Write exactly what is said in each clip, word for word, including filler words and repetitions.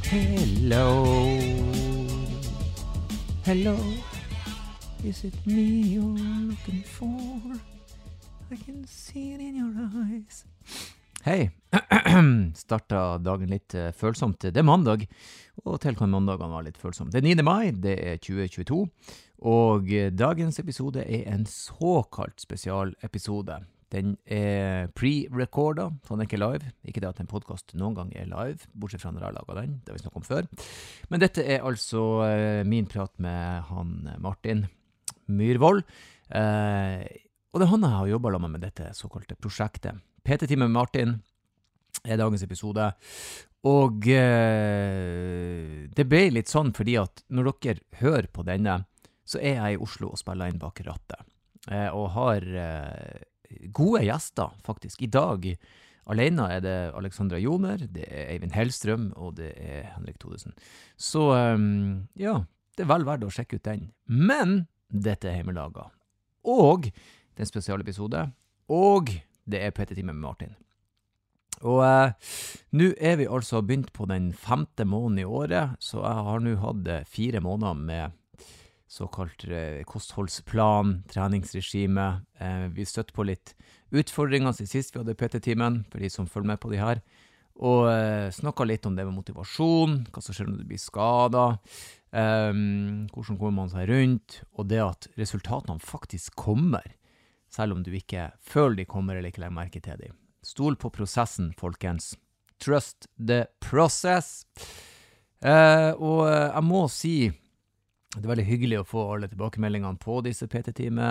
Hello. Hello. Is it me you're looking for? I can see it in your eyes. Hei. Starta dagen litt uh, følsomt. Det er mandag, og til kan mandagene være litt følsomt. Det er niende mai, det er tjue tjueto, og uh, dagens episode er en såkalt spesialepisode. Den er pre-recorda, så den er ikke live. Ikke det at en podcast noen gang er live, bortsett fra når jeg laget den, det har vi snakket om før. Men dette er altså uh, min prat med han Martin Myrvold, uh, og det er han jeg har jobbet sammen med dette såkalte prosjektet. P T-time med Martin er dagens episode, og uh, det ble litt sånn fordi at når dere hører på denne, så er jeg i Oslo og spiller inn bak rattet, uh, og har... Uh, gode gjester, faktisk. I dag alene er det Alexandra Joner, det er Eivind Hellstrøm, og det er Henrik Thodesen. Så, um, ja, det er vel verdt å sjekke ut den. Men dette er hjemmelaget. Og det er en spesialepisode, og det er P T-time med Martin. Og uh, nå er vi altså begynt på den femte måneden i året, så jeg har nå hatt fire måneder med såkalt eh, kostholdsplan, treningsregime. Eh, vi støtte på litt utfordringer siden sist vi hadde P T-timen, for de som følger med på de her. Og eh, snakket litt om det med motivasjon, hva som skjer når du blir skadet, eh, hvordan kommer man seg rundt, og det at resultatene faktisk kommer, selv om du ikke føler de kommer eller ikke legger merke til dem. Stol på prosessen, folkens. Trust the process. Eh, og jeg må si... Det er veldig hyggelig å få alle tilbakemeldingene på disse P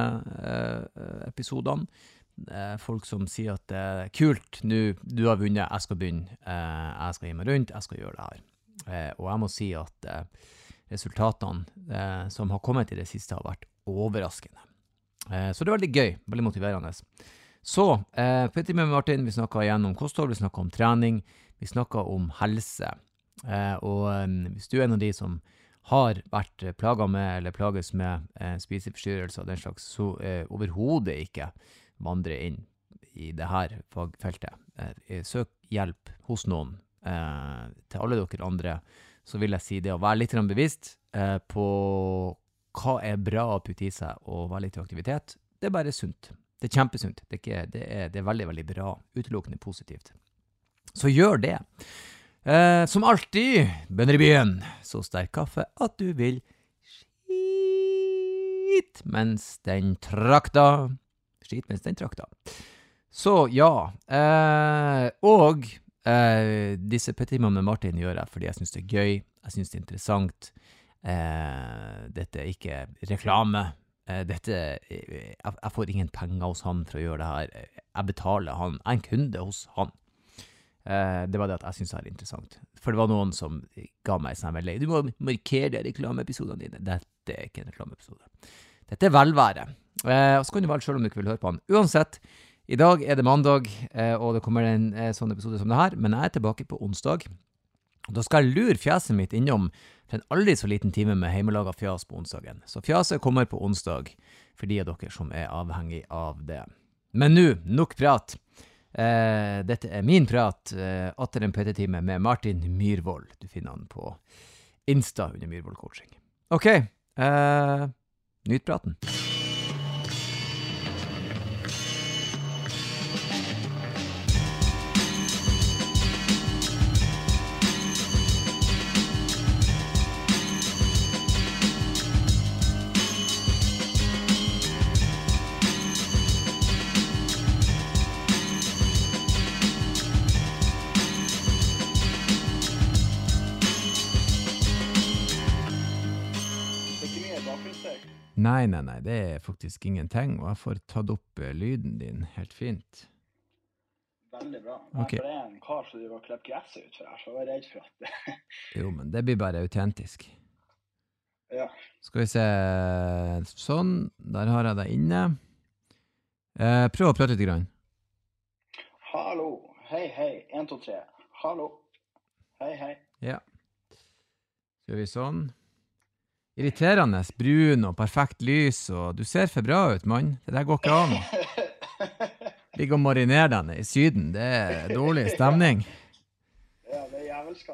T-time-episodene. Eh, folk som sier at det er kult, nå, du har vunnet, jeg skal begynne, eh, jeg skal gi meg rundt, jeg skal gjøre det her. Eh, og jeg må si at eh, resultatene eh, som har kommet i det siste har vært overraskende. Eh, så det er veldig gøy, veldig motiverende. Så, eh, P T-time med Martin, vi snakket igjen om kosthold, vi snakket om trening, vi snakket om helse. Eh, og eh, hvis du er en av de som har vært plaget med eller plages med eh, spiseforstyrrelser og den slags, så eh, overhodet ikke vandre inn i det her fagfeltet. Eh, søk hjelp hos noen. Eh, til alle dere andre, så vil jeg si det å være litt bevisst eh, på hva er bra å putte i seg og være litt i aktivitet. Det er bare sunt. Det er kjempesunt. Det er, ikke, det er, det er veldig, veldig bra. Utelukkende positivt. Så gjør det. Eh, som alltid, bønner i byen, så sterk kaffe at du vil skit mens den trakta. Skit mens den trakta. Så ja, eh, og eh, disse P T-timene med Martin gjør jeg fordi jeg synes det er gøy, jeg synes det er interessant. Eh, dette er ikke reklame. Eh, dette, jeg, jeg får ingen penger hos han for å gjøre det her. Jeg betaler han, jeg er en kunde hos han. Uh, det var det at jeg synes det er interessant. For det var noen som ga meg sånn veldig, du må markere reklameepisodene dine. Dette er ikke en reklameepisode. Dette er velvære. Uh, og så kan du velge selv om du ikke vil høre på han. Uansett, i dag er det mandag, uh, og det kommer en uh, sånn episode som det her, men jeg er tilbake på onsdag. Og da skal jeg lure fjaset mitt innom for en aldri så liten time med hjemmelaget fjas på onsdagen. Så fjaset kommer på onsdag for de av dere som er avhengig av det. Men nå, nok prat. Uh, dette er min prat uh, atter en P T-time med Martin Myrvold. Du finner han på Insta under Myrvold Coaching. Ok, uh, nyt praten. Nei, nei, nei, det er faktisk ingenting, og jeg får tatt opp uh, lyden din helt fint. Veldig bra. Nei, okay. For det er en kar som du har klept gresset ut for her, så jeg var redd for at det... Jo, men det blir bare autentisk. Ja. Skal vi se, sånn, der har jeg deg inne. Uh, prøv å prate litt grann. Hallo, hei, hei, en, to, tre. Hallo, hei, hei. Ja. Skal vi sånn. Irriterende, brun og perfekt lys, og du ser for bra ut, mann. Det der går ikke an. Ligger og marinerer denne i syden, det er dårlig stemning. Ja, det er jævelskap.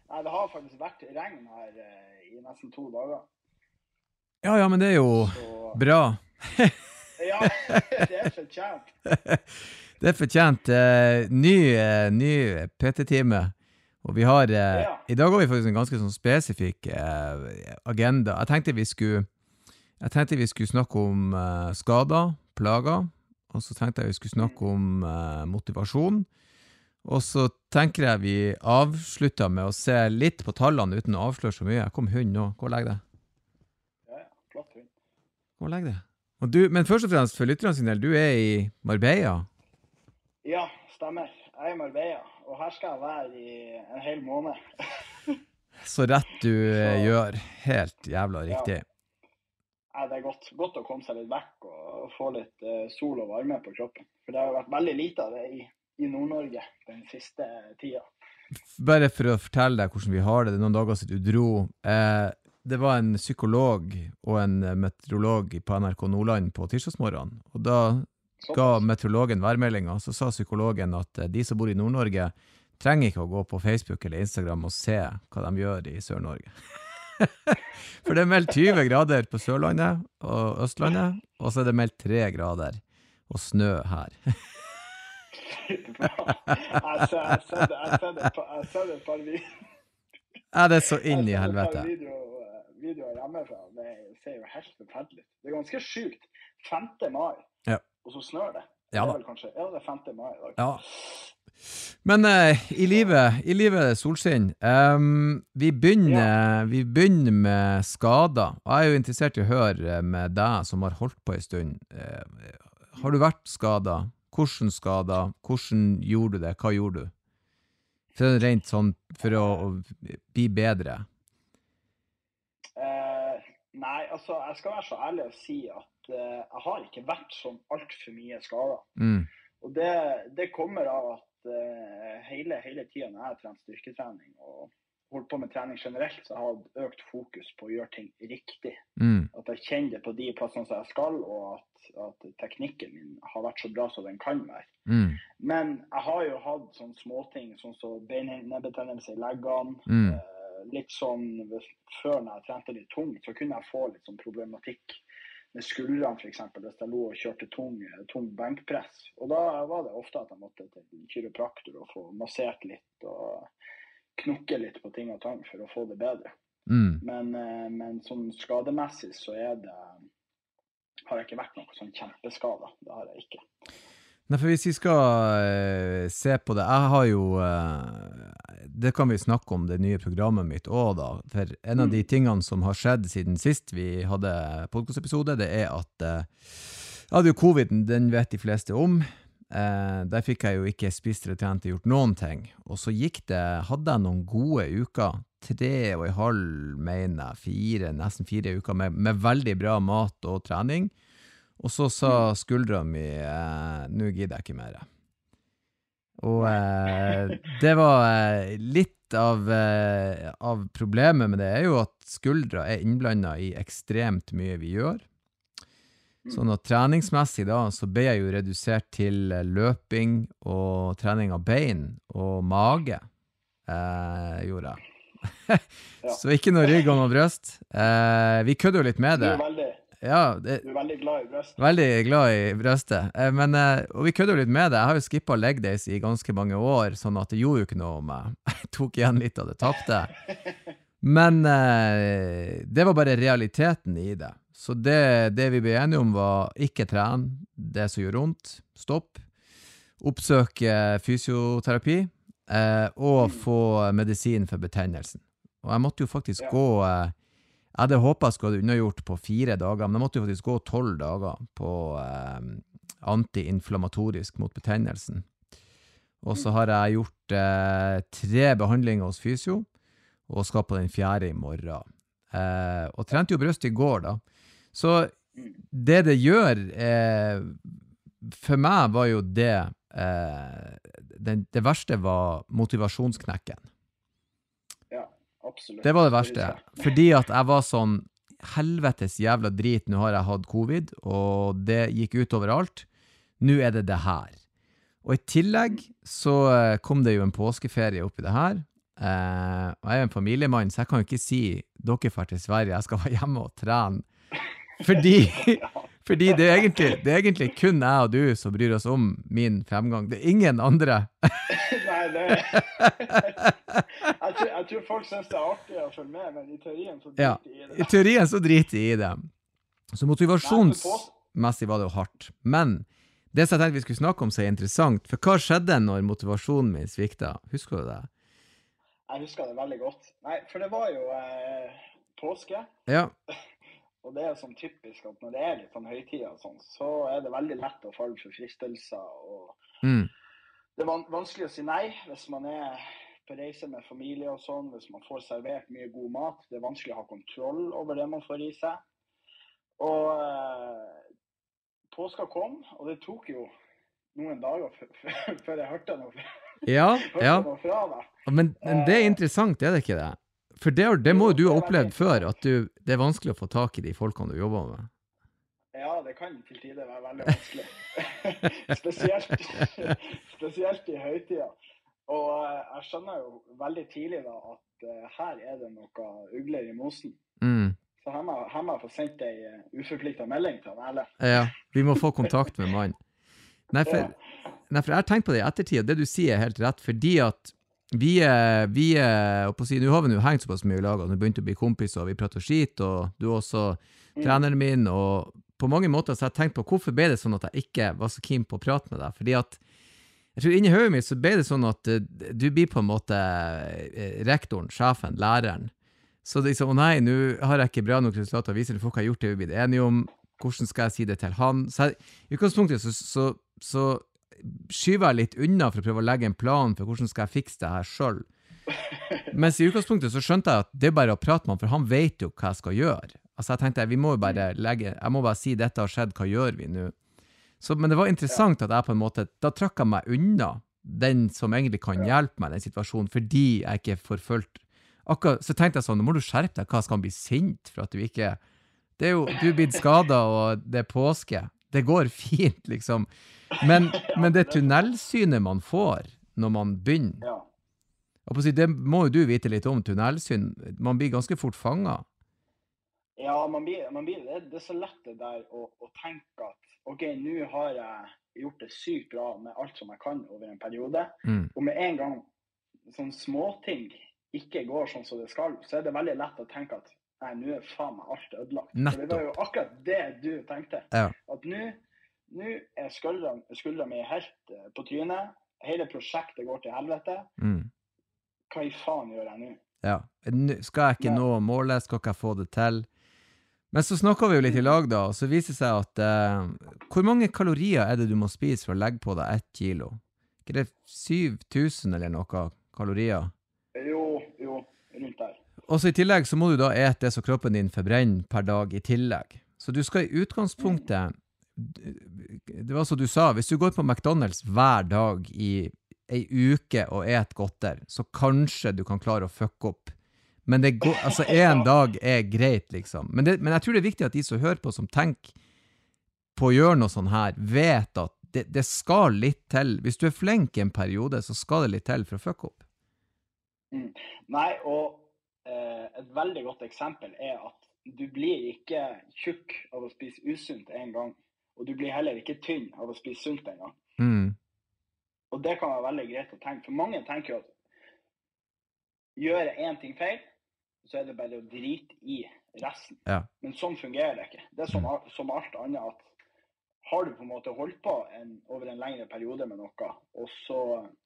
Nei, det har faktisk vært regn her eh, i nesten to dager. Ja, ja, men det er jo Så, bra. ja, det er fortjent. Det er fortjent. Eh, ny eh, ny P T-time. Og vi har, eh, Ja. i dag har vi faktisk en ganske sånn spesifikk eh, agenda. Jeg tenkte vi skulle, jeg tenkte vi skulle snakke om eh, skader, plager, og så tenkte jeg vi skulle snakke om eh, motivasjon. Og så tenker jeg vi avslutter med å se litt på tallene uten å avsløre så mye. Kom hund nå, gå og legg deg. Ja, ja, flott hund. Gå og legg deg. Og du, men først og fremst for lytterne sin del, du er i Marbella. Ja, stemmer. Jeg er i Marbella, og her skal jeg være i en hel måned. Så rett du eh, Så- gjør. Helt jævla Ja. riktig. Nei, det er godt, godt å komme seg litt vekk og få litt eh, sol og varme på kroppen. For det har vært veldig lite av det i, i Nord-Norge den siste tida. Bare for å fortelle deg hvordan vi har det, det er noen dager siden du dro. Eh, det var en psykolog og en eh, meteorolog på N R K Nordland på tirsdagsmorgen. Og da ga Såpass. meteorologen værmeldinga, så sa psykologen at eh, de som bor i Nord-Norge trenger ikke å gå på Facebook eller Instagram og se hva de gjør i Sør-Norge. For det er meldt tyve grader på Sørlandet og Østlandet, og så er det meldt tre grader og snø her. jeg ser jeg ser det, jeg ser det, på- jeg ser det et par videoer. Ja, det er så inn i Jeg ser et helvete. par video, videoer hjemmefra. Det ser jo helt forferdelig ut. Det er ganske sjukt. femte mai, Ja. og så snør det. Ja det da. er vel kanskje, ja, det er femte mai i dag. Ja. Men eh, i livet, i livet er det solskinn. Ehm, vi, begynner, vi begynner med skader. Og jeg er jo interessert i å høre med deg som har holdt på en stund. Eh, har du vært skadet? Hvordan skader? Hvordan gjorde du det? Hva gjorde du? For rent sånn, for å, å bli bedre. Eh, nei, altså, jeg skal være så ærlig å si at eh, jeg har ikke vært sånn alt for mye skader. Mm. Og det, det kommer av at uh, hele, hele tiden når jeg har trent styrketrening og holdt på med trening generelt, så jeg har hatt økt fokus på å gjøre ting riktig. Mm. At jeg kjenner det på de plassene som jeg skal, og at, at teknikken min har vært så bra som den kan være. Mm. Men jeg har jo hatt sånne småting, sånn som så beinnebbetennelse i leggene. Mm. Uh, litt sånn, før når jeg trente litt tungt, så kunne jeg få litt sånn problematikk med skuldrene for eksempel, hvis jeg lå og kjørte tung, tung benkpress. Og da var det ofte at jeg måtte til kiropraktor og få massert litt og knokke litt på ting og tang for å få det bedre. Mm. Men, men sånn skademessig så er det, har jeg ikke vært noe sånn kjempeskada. Det har jeg ikke. Nei, for hvis vi skal uh, se på det, jeg har jo, uh, det kan vi snakke om det nye programmet mitt også da, for en av de tingene som har skjedd siden sist vi hadde podcastepisode, det er at uh, jeg hadde jo coviden, den vet de fleste om, uh, der fikk jeg jo ikke spist eller trent og gjort noen ting, og så gikk det, hadde jeg noen gode uker, tre og en halv, mener jeg, fire, nesten fire uker med, med veldig bra mat og trening. Og så sa skuldra mi, eh, nå gidder jeg ikke mer. Og eh, det var eh, litt av, eh, av problemet med det er jo at skuldra er innblandet i ekstremt mye vi gjør. Sånn at treningsmessig da, så ble jeg jo redusert til løping og trening av bein og mage, eh, gjorde jeg. Så ikke noe rygg og noe brøst. Eh, vi kødde jo litt med Du det. er veldig, Ja, det, du er veldig glad i brøst. veldig glad i brøstet. Eh, men, eh, og vi kødde jo litt med det. Jeg har jo skippet leg days i ganske mange år, sånn at det gjorde jo ikke noe om jeg jeg tok igjen litt av det tapte. Men eh, det var bare realiteten i det. Så det, det vi ble enige om var ikke tren, det som gjør vondt, stopp, oppsøke fysioterapi, eh, og få medisin for betennelsen. Og jeg måtte jo faktisk Ja. gå, eh, jeg hadde håpet jeg skulle ha unnagjort på fire dager, men jeg måtte jo faktisk gå tolv dager på eh, antiinflammatorisk mot betennelsen. Og så har jeg gjort eh, tre behandlinger hos fysio, og skal på den fjerde i morgen. Eh, og trente jo brøst i går da. Så det det gjør, eh, for meg var jo det, eh, det, det verste var motivasjonsknekken. Ja, absolutt. Det var det verste, fordi at jeg var sånn, helvetes jævla drit, nå har jeg hatt covid, og det gikk ut overalt. Nå er det det her. Og i tillegg så eh, kom det jo en påskeferie oppi det her, Eh, og jeg er en familiemann, så jeg kan jo ikke si dere får til Sverige, jeg skal være hjemme og trene. Fordi, fordi det, er egentlig, det er egentlig kun jeg og du som bryr oss om min fremgang. Det er ingen andre. Nei, det jeg, tror, jeg tror folk synes det er artig å følge med, men i teorien så driter Ja, de i det. i teorien så driter de i det. Så motivasjonsmessig var det jo hardt. Men det som jeg tenkte vi skulle snakke om så er interessant, for hva skjedde når motivasjonen min svikta? Husker du det? Jeg husker det veldig godt. Nei, for det var jo eh, påske. Ja. Og det er sånn typisk at når det er litt sånn høytider og sånn, så er det veldig lett å falle for fristelser. Og Mm. det er van vanskelig å si nei hvis man er på reise med familie og sånn, hvis man får servert mye god mat. Det er vanskelig å ha kontroll over det man får i seg. Og eh, påska kom, og det tok jo noen dager før jeg hørte noe, Ja, hørte ja. noe fra deg. Men, men det er interessant, er det ikke det? For det, det må jo du ha opplevd før, at du, det er vanskelig å få tak i de folkene du jobber med. Ja, det kan til tider være veldig vanskelig. spesielt, spesielt i høytida. Og eh, jeg skjønner jo veldig tidlig da at eh, her er det noe ugler i mosen. Mm. Så her må, her må jeg få sendt ei uh, uforpliktet melding til han Erlend. Ja, vi må få kontakt med mannen. Nei, for, nei, for jeg har tenkt på det i ettertid, og det du sier er helt rett, fordi at vi er, vi er, og på å si, nå har vi jo hengt såpass mye i lag, og nå begynte å bli kompiser, og vi prater skit, og du er også treneren min, og på mange måter så har jeg tenkt på, hvorfor ble det sånn at jeg ikke var så keen på å prate med deg? Fordi at, jeg tror inni høyet mitt så ble det sånn at uh, du blir på en måte uh, rektoren, sjefen, læreren. Så det er liksom, å nei, nå har jeg ikke bra nok resultater å vise til folk har gjort det vi blir enige om, hvordan skal jeg si det til han? Så jeg, i utgangspunktet så, så, så skyver jeg litt unna for å prøve å legge en plan for hvordan skal jeg fikse det her selv. Mens i utgangspunktet så skjønte jeg at det er bare å prate med han, for han vet jo hva jeg skal gjøre. Altså jeg tenkte, vi må jo bare legge, jeg må bare si dette har skjedd, hva gjør vi nå? Så, men det var interessant at jeg på en måte, da trakk jeg meg unna den som egentlig kan hjelpe meg i den situasjonen, fordi jeg ikke får fulgt. Akkurat, så tenkte jeg sånn, nå må du skjerpe deg, hva skal han bli sint for at du ikke, det er jo, du er blitt skadet og det er påske. Det går fint, liksom. Men, men det tunnelsynet man får når man begynner, Ja. og på å si, det må jo du vite litt om tunnelsyn, man blir ganske fort fanget. Ja, man blir, man blir det, det er så lett det der å, å tenke at, ok, nå har jeg gjort det sykt bra med alt som jeg kan over en periode, Mm. og med en gang sånne småting ikke går sånn som det skal, så er det veldig lett å tenke at, nei, nå er faen meg alt ødelagt. For det var jo akkurat det du tenkte, Ja. at nå, nå er skuldra, skuldra mi helt eh, på trynet, hele prosjektet går til helvete, Mm. hva i faen gjør jeg nå? Ja, Nå skal jeg ikke nå målet, skal ikke jeg få det til. Men så snakker vi jo litt i lag da, og så viser det seg at eh, hvor mange kalorier er det du må spise for å legge på deg ett kilo? Ikke det syv tusen eller noe kalorier? Jo, jo, rundt der. Og så i tillegg så må du da ete det som kroppen din forbrenner per dag i tillegg. Så du skal i utgangspunktet, det var som du sa, hvis du går på McDonald's hver dag i ei uke og et godter, så kanskje du kan klare å fucke opp. Men det går, altså en dag er greit liksom. Men, det, men jeg tror det er viktig at de som hører på, som tenker på å gjøre noe sånn her, vet at det, det skal litt til. Hvis du er flink i en periode, så skal det litt til for å fucke opp. Mm. Nei, og eh, et veldig godt eksempel er at du blir ikke tjukk av å spise usunt en gang, og du blir heller ikke tynn av å spise sunt en gang. Mm. Og det kan være veldig greit å tenke, for mange tenker jo at gjøre en ting feil, så er det bare å drite i resten. Ja. Men sånn fungerer det ikke. Det er som, som alt annet at har du på en måte holdt på en, over en lengre periode med noe, og så,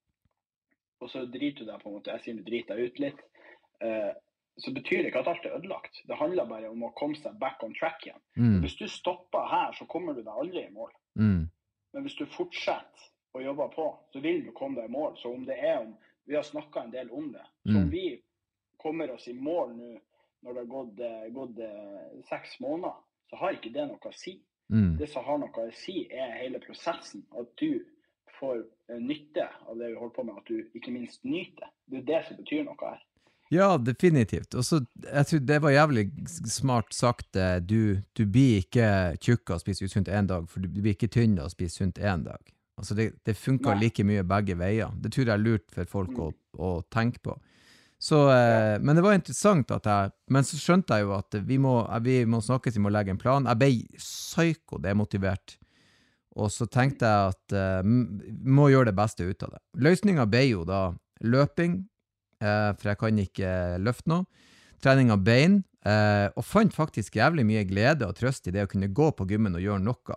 og så driter du deg på en måte, jeg sier du driter deg ut litt, eh, så betyr det ikke at alt er ødelagt. Det handler bare om å komme seg back on track igjen. Mm. Hvis du stopper her, så kommer du deg aldri i mål. Mm. Men hvis du fortsetter å jobbe på, så vil du komme deg i mål. Så om det er om, vi har snakket en del om det, så om Mm. vi kommer oss i mål nå, når det har gått, eh, gått eh, seks måneder, så har ikke det noe å si. Mm. Det som har noe å si er hele prosessen, at du får eh, nytte av det vi holder på med, at du ikke minst nyter. Det er det som betyr noe her. Ja, definitivt. Og så, jeg tror det var jævlig smart sagt, eh, du, du blir ikke tjukk av å spise usunt en dag, for du blir ikke tynn av å spise sunt en dag. Altså det, det funker Nei. like mye begge veier. Det tror jeg er lurt for folk Mm. å, å tenke på. Så, eh, men det var interessant at jeg, men så skjønte jeg jo at vi må, vi må snakkes, vi må legge en plan. Jeg ble psyko demotivert. Og så tenkte jeg at eh, må gjøre det beste ut av det. Løsningen ble jo da løping, eh, for jeg kan ikke løfte noe. Trening av bein, eh, og fant faktisk jævlig mye glede og trøst i det å kunne gå på gymmen og gjøre noe.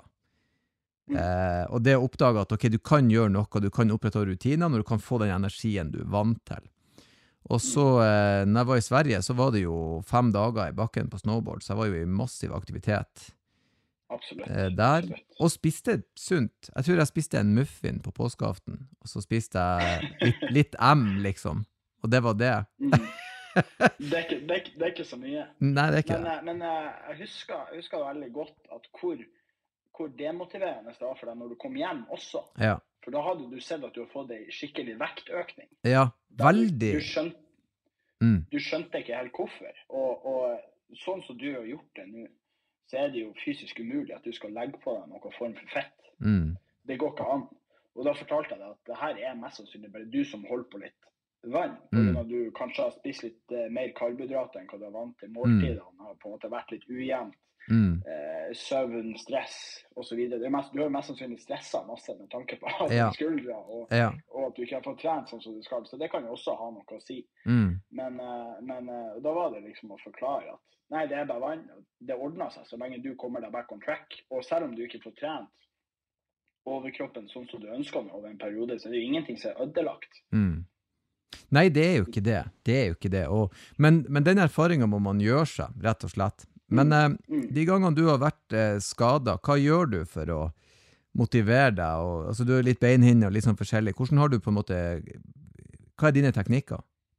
Eh, og det å oppdage at ok, du kan gjøre noe, du kan opprettholde rutiner når du kan få den energien du er vant til. Og så, eh, når jeg var i Sverige, så var det jo fem dager i bakken på snowboard, så jeg var jo i massiv aktivitet Absolutt. eh, der, Absolutt. og spiste sunt. Jeg tror jeg spiste en muffin på påskeaften, og så spiste jeg litt, litt M, liksom, og det var det. Mm. Det, er ikke, det, er ikke, det er ikke så mye. Nei, det er ikke Men, det. eh, men eh, jeg, husker, jeg husker veldig godt at hvor, hvor demotiverende det var for deg når du kom hjem også. Ja, For da hadde du sett at du har fått en skikkelig vektøkning. ja Da du- veldig. Du skjønte, Mm, du skjønte ikke helt hvorfor. Og, og sånn som du har gjort det nå, så er det jo fysisk umulig at du skal legge på deg noen form for fett. mm, Det går ikke an. Og da fortalte jeg deg at det her er mest sannsynlig bare du som holder på litt vann. På Mm. grunn av at du kanskje har spist litt eh, mer karbohydrater enn hva du er vant til. Måltidene har på en måte vært litt ujevnt. mm, Eh, søvn, stress og så videre. Det er mest, du har mest sannsynlig stresset masse med tanke på Ja. skuldre og, ja, og at du ikke har fått trent sånn som du skal. Så det kan jo også ha noe å si. mm, Men, eh, men eh, da var det liksom å forklare at nei, det er bare vann. Det ordner seg så lenge du kommer deg back on track. Og selv om du ikke får trent overkroppen sånn som du ønsker med over en periode, så er det jo ingenting som er ødelagt. mm. Nei, det er jo ikke det. Det er jo ikke det. Og, men, men den erfaringen må man gjøre seg, rett og slett. Men eh, Mm. de gangene du har vært eh, skadet, hva gjør du for å motivere deg? Og, altså, du er litt beinhinne og litt sånn forskjellig. Hvordan har du på en måte, hva er dine teknikker?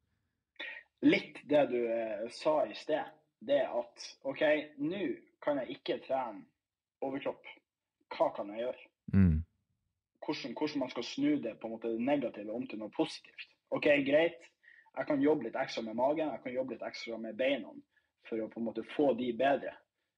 Litt det du eh, sa i sted, det er at ok, nå kan jeg ikke trene overkropp. Hva kan jeg gjøre? Mm, Hvordan, hvordan man skal snu det på en måte negative om til noe positivt. Ok, greit. Jeg kan jobbe litt ekstra med magen, jeg kan jobbe litt ekstra med beina for å på en måte få de bedre.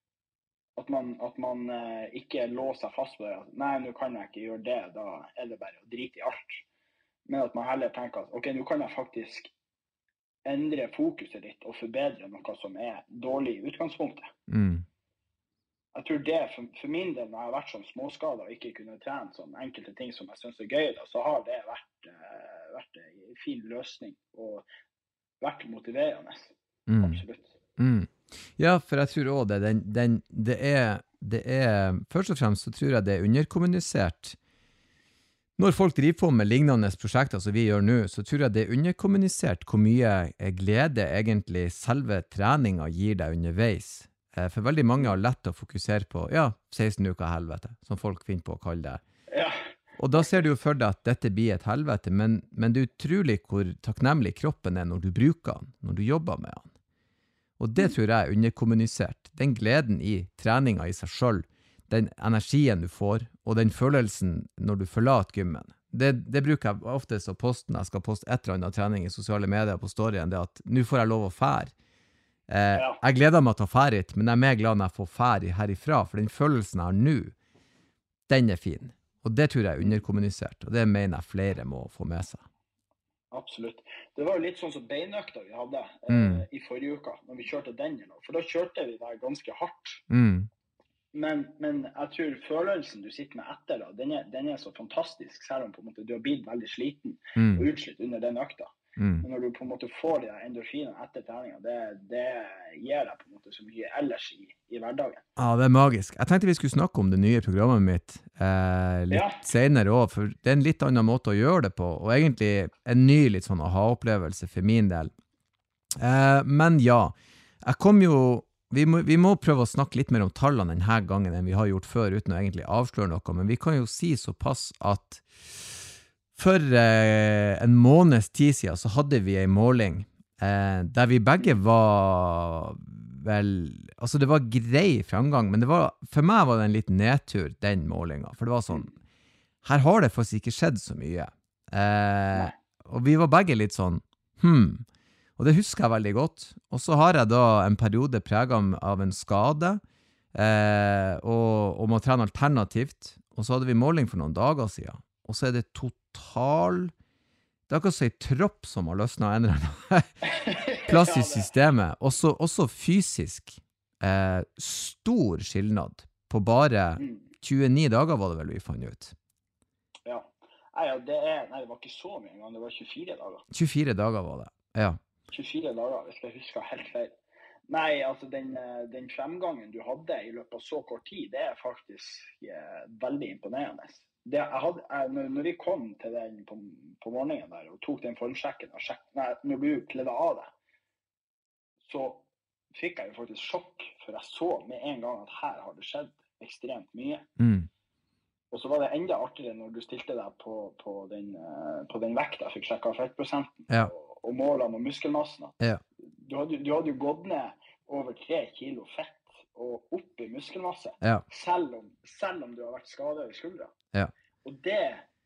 At man, at man eh, ikke låser fast på det. At, nei, nå kan jeg ikke gjøre det, da er det bare å drite i alt. Men at man heller tenker at ok, nå kan jeg faktisk endre fokuset litt og forbedre noe som er dårlig i utgangspunktet. mm, Jeg tror det, for, for min del, når jeg har vært sånn småskadet og ikke kunne trene sånn enkelte ting som jeg synes er gøy, da, så har det vært, eh, vært en fin løsning og vært motiverende. mm. Absolutt. Mm. Ja, for jeg tror også det, den, den, det, er, det er, først og fremst så tror jeg det er underkommunisert. Når folk driver på med lignende prosjekter som vi gjør nå, så tror jeg det er underkommunisert hvor mye glede egentlig selve treninga gir deg underveis. Eh, For veldig mange har lett å fokusere på, ja, seksten uker helvete, som folk finner på å kalle det. Ja, Og da ser du jo for deg at dette blir et helvete, men, men det er utrolig hvor takknemlig kroppen er når du bruker den, når du jobber med den. Og det tror jeg er underkommunisert. Den gleden i treninga i seg selv, den energien du får, og den følelsen når du forlater gymmen. Det, det bruker jeg ofte å poste når jeg skal poste et eller annet trening i sosiale medier på storyen, det at nå får jeg lov å fære. Eh, Ja. Jeg gleder meg til å fære hit, men jeg er mer glad når jeg får fære herifra, for den følelsen jeg har nå, den er fin. Og det tror jeg er underkommunisert, og det mener jeg flere må få med seg. absolutt. Det var jo litt sånn som beinøkta vi hadde eh, Mm. i forrige uka, når vi kjørte den igjen. For da kjørte vi der ganske hardt. Mm, Men, men jeg tror følelsen du sitter med etter, da, den er, den er så fantastisk, selv om på en måte du har blitt veldig sliten og mm, utslitt under den økta. mm. Men når du på en måte får de endorfinene etter treninga, det, det gir deg på en måte så mye ellers i, i hverdagen. Ja, det er magisk. Jeg tenkte vi skulle snakke om det nye programmet mitt eh, litt Ja. senere også, for det er en litt annen måte å gjøre det på, og egentlig en ny litt sånn aha-opplevelse for min del. Eh, men ja, jeg kom jo, vi må, vi må prøve å snakke litt mer om tallene denne gangen enn vi har gjort før, uten å egentlig avsløre noe, men vi kan jo si såpass at for eh, en måneds tid siden så hadde vi en måling eh, der vi begge var vel, altså det var grei framgang, men det var, for meg var det en liten nedtur, den målinga, for det var sånn, her har det faktisk ikke skjedd så mye. Eh, og vi var begge litt sånn, hmm, og det husker jeg veldig godt. Og så har jeg da en periode preget av en skade, eh, og, og må trene alternativt, og så hadde vi måling for noen dager siden, og så er det total det er akkurat så en tropp som har løsnet en eller annen plass i systemet. Også, også fysisk eh, stor skillnad på bare tjueni dager var det vel vi fant ut. Ja. Nei, ja, det er, nei, det var ikke så mye engang, det var tjuefire dager. tjuefire dager var det, ja. tjuefire dager, hvis jeg husker helt feil. Nei, altså den, den fremgangen du hadde i løpet av så kort tid, det er faktisk eh, veldig imponerende. Det, jeg hadde, jeg, når, når vi kom til den på, på morgenen der, og tok den formsjekken, og sjekk, nei, når du kledde av det, så fikk jeg jo faktisk sjokk, for jeg så med en gang at her har det skjedd ekstremt mye. Mm. Og så var det enda artigere når du stilte deg på, på, den, på den vekta, fikk sjekket fettprosenten ja. og, og målene og muskelmassen. Ja. Du hadde, du hadde jo gått ned over tre kilo fett og opp i muskelmasse, ja. selv, om, selv om du har vært skadet i skuldra. Ja. Og det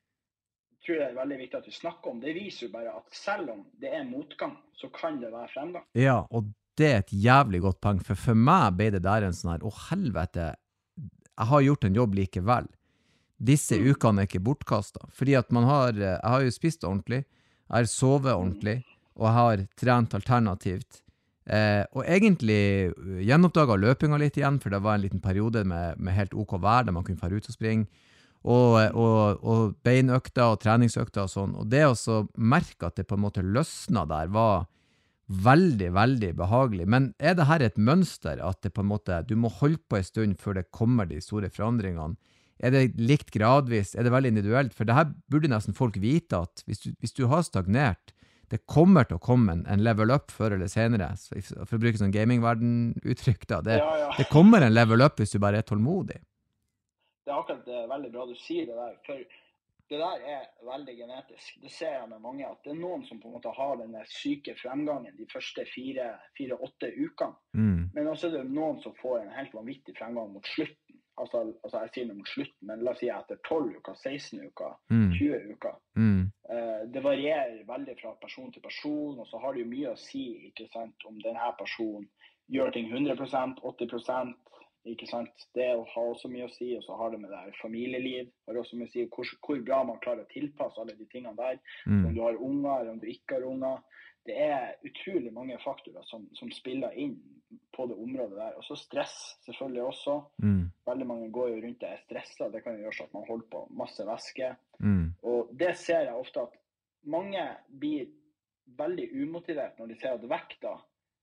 tror jeg er veldig viktig at vi snakker om. Det viser jo bare at selv om det er motgang, så kan det være fremgang. Ja, og det er et jævlig godt poeng, for for meg ble det der en sånn her, å helvete, jeg har gjort en jobb likevel. Disse mm. ukene er ikke bortkastet, fordi at man har, jeg har jo spist ordentlig, jeg har sovet ordentlig, og jeg har trent alternativt. Eh, og egentlig gjenoppdaget løpinga litt igjen, for det var en liten periode med, med helt ok vær, der man kunne fare ut og springe, og, og, og beinøkter og treningsøkter og sånn. Og det å merke at det på en måte løsna der var veldig, veldig behagelig. Men er det her et mønster at det på en måte, du må holde på en stund før det kommer de store forandringene? Er det likt gradvis? Er det veldig individuelt? For det her burde nesten folk vite at hvis du, hvis du har stagnert, det kommer til å komme en, en level up før eller senere, for å bruke sånn gamingverden-uttrykk da. Det, ja, ja. det kommer en level up hvis du bare er tålmodig. Det er akkurat det er veldig bra du sier det der, for det der er veldig genetisk. Det ser jeg med mange, at det er noen som på en måte har denne syke fremgangen de første fire, fire, åtte ukene. Mm. Men også er det noen som får en helt vanvittig fremgang mot slutten. Altså, altså jeg sier det mot slutten, men la oss si etter tolv uker, seksten uker, mm. tjue uker. Mm. Uh, det varierer veldig fra person til person, og så har det jo mye å si, ikke sant, om denne personen gjør ting hundre prosent, åtti prosent, ikke sant. Det har også mye å si, og så har det med det her familieliv, har også mye å si hvor, hvor bra man klarer å tilpasse alle de tingene der, mm. om du har unger, om du ikke har unger. Det er utrolig mange faktorer som, som spiller inn på det området der. Og så stress selvfølgelig også. Mm. Veldig mange går jo rundt og er stresset. Det kan jo gjøre så at man holder på masse væske. Mm. Og det ser jeg ofte at mange blir veldig umotivert når de ser at vekta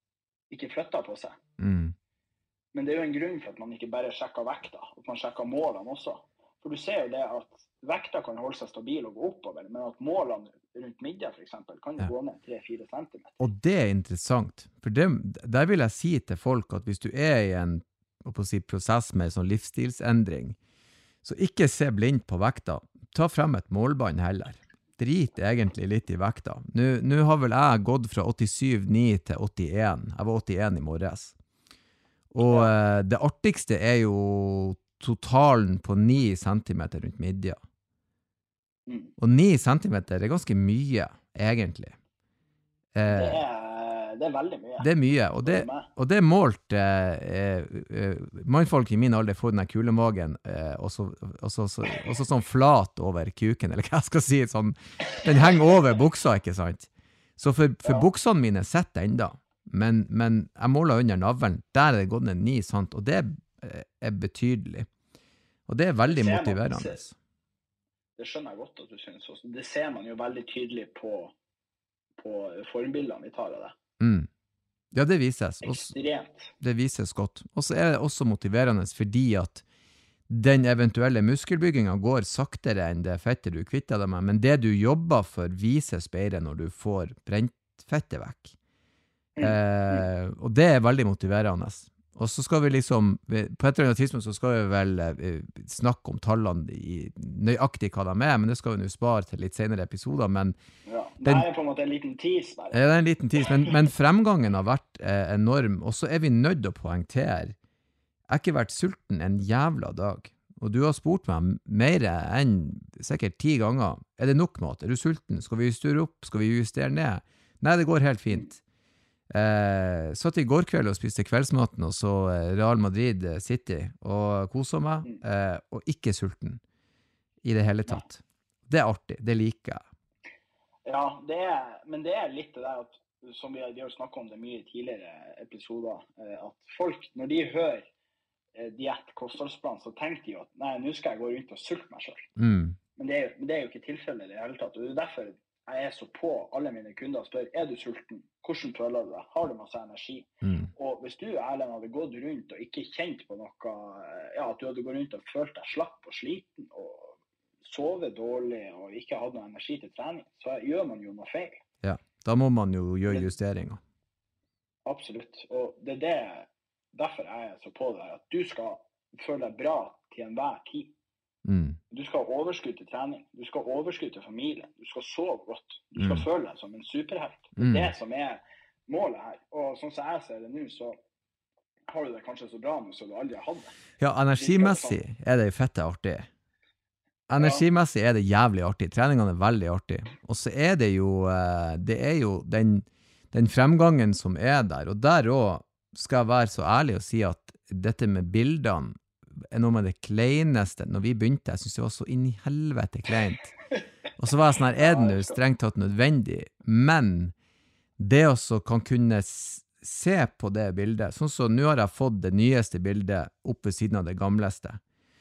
ikke flytter på seg. Mm. Men det er jo en grunn for at man ikke bare sjekker vekta, at man sjekker målene også. For du ser jo det at vekta kan holde seg stabil og gå oppover, men at målene rundt midja for eksempel kan jo ja. gå ned tre til fire centimeter. Og det er interessant, for det, der vil jeg si til folk at hvis du er i en på å si, prosess med en sånn livsstilsendring, så ikke se blind på vekta. Ta frem et målbånd heller. Drit egentlig litt i vekta. Nå, nå har vel jeg gått fra åttisyv komma ni til åttien. Jeg var åttien i morges. Og ja. det artigste er jo totalen på ni centimeter rundt midja. Mm. Og ni centimeter er ganske mye, egentlig. Eh, det, er, det er veldig mye. Det er mye, og det, og det er målt eh, eh, mannfolk i min alder får den kulemagen, eh, og, så, og, så, så, og så sånn flat over kuken, eller hva jeg skal si, sånn, den henger over buksa, ikke sant? Så for, for ja. buksene mine sitter enda, men, men jeg måler under navlen, der er det gått ned ni sant, og det er betydelig. Og det er veldig det motiverende. Man, det skjønner jeg godt at du synes også. Det ser man jo veldig tydelig på, på formbildene vi tar av det. Mm. Ja, det vises. Ekstremt. Det vises godt. Og så er det også motiverende fordi at den eventuelle muskelbyggingen går saktere enn det fettet du kvitter deg med, men det du jobber for vises bedre når du får brent fettet vekk. Mm. Eh, og det er veldig motiverende. Og så skal vi liksom, på et eller annet tidspunkt så skal vi vel eh, snakke om tallene i nøyaktig hva de er, men det skal vi nå spare til litt senere episoder, men ja, det er på en måte en liten tis bare. Ja, det er en liten tis, men, men fremgangen har vært eh, enorm, og så er vi nødt til å poengtere. Jeg har ikke vært sulten en jævla dag, og du har spurt meg mer enn sikkert ti ganger. Er det nok mat? Er du sulten? Skal vi justere opp? Skal vi justere ned? Nei, det går helt fint. Eh, satt i går kveld og spiste kveldsmaten og så Real Madrid City og koset meg, eh, og ikke sulten i det hele tatt. Det er artig, det liker jeg. Ja, det er, men det er litt det der at, som vi har, vi har snakket om det mye i tidligere episoder, eh, at folk, når de hører eh, diett, kostholdsplan, så tenker de jo at, nei, nå skal jeg gå rundt og sulte meg selv. Mm. Men det er, men det er jo ikke tilfellet i det hele tatt, og det er derfor jeg er så på alle mine kunder og spør, er du sulten? Hvordan føler du deg? Har du masse energi? Mm. Og hvis du, Erlend, hadde gått rundt og ikke kjent på noe, ja, at du hadde gått rundt og følt deg slapp og sliten, og sovet dårlig, og ikke hadde noe energi til trening, så gjør man jo noe feil. Ja, da må man jo gjøre justeringer. Absolutt, og det er det, derfor er jeg så på det, at du skal føle deg bra til enhver tid. Mm. Du skal ha overskudd til trening, du skal ha overskudd til familien, du skal sove godt, du skal Mm. føle deg som en superhelt. Det Mm. er det som er målet her, og sånn som jeg ser det nå, så har du det kanskje så bra nå, så du aldri har hatt det. Ja, energimessig er det fette artig. Energimessig er det jævlig artig. Treningene er veldig artig. Og så er det jo, eh, det er jo den, den fremgangen som er der. Og der også skal jeg være så ærlig og si at dette med bildene er noe med det kleineste. Når vi begynte, jeg synes det var så inn i helvete kleint. Og så var jeg sånn her, er det nå strengt tatt nødvendig? Men det også kan kunne s- se på det bildet, sånn så nå har jeg fått det nyeste bildet opp ved siden av det gamleste.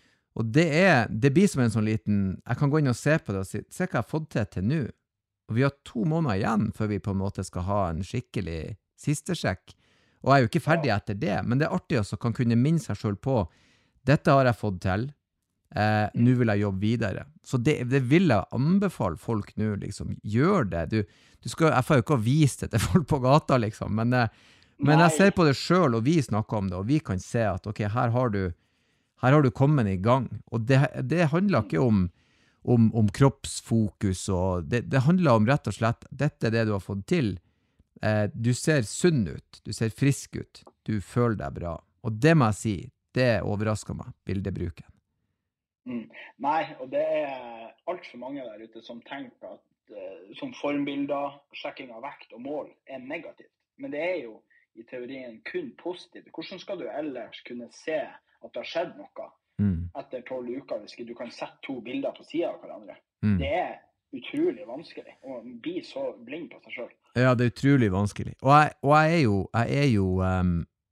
Og det er, det blir som en sånn liten, jeg kan gå inn og se på det og si, se hva jeg har fått til til nå. Og vi har to måneder igjen før vi på en måte skal ha en skikkelig siste sjekk. Og jeg er jo ikke ferdig etter det, men det er artig også å kan kunne minne seg selv på, dette har jeg fått til, eh, nå vil jeg jobbe videre. Så det, det vil jeg anbefale folk nå, liksom, gjør det. Du, du skal, jeg får jo ikke vise det til folk på gata, liksom, men, eh, men jeg ser på det selv, og vi snakker om det, og vi kan se at, ok, her har du, her har du kommet i gang. Og det, det handler ikke om, om, om kroppsfokus, og det, det handler om rett og slett, dette er det du har fått til. Eh, du ser sunn ut, du ser frisk ut, du føler deg bra. Og det må jeg si, det overrasker meg, bildebruken. Mm. Nei, og det er alt for mange der ute som tenker at uh, som formbilder, sjekking av vekt og mål er negativt. Men det er jo i teorien kun positivt. Hvordan skal du ellers kunne se at det har skjedd noe Mm. etter tolv uker hvis ikke du kan sette to bilder på siden av hverandre? Mm. Det er utrolig vanskelig å bli så blind på seg selv. Ja, det er utrolig vanskelig. Og jeg, og jeg er jo, jeg er jo um,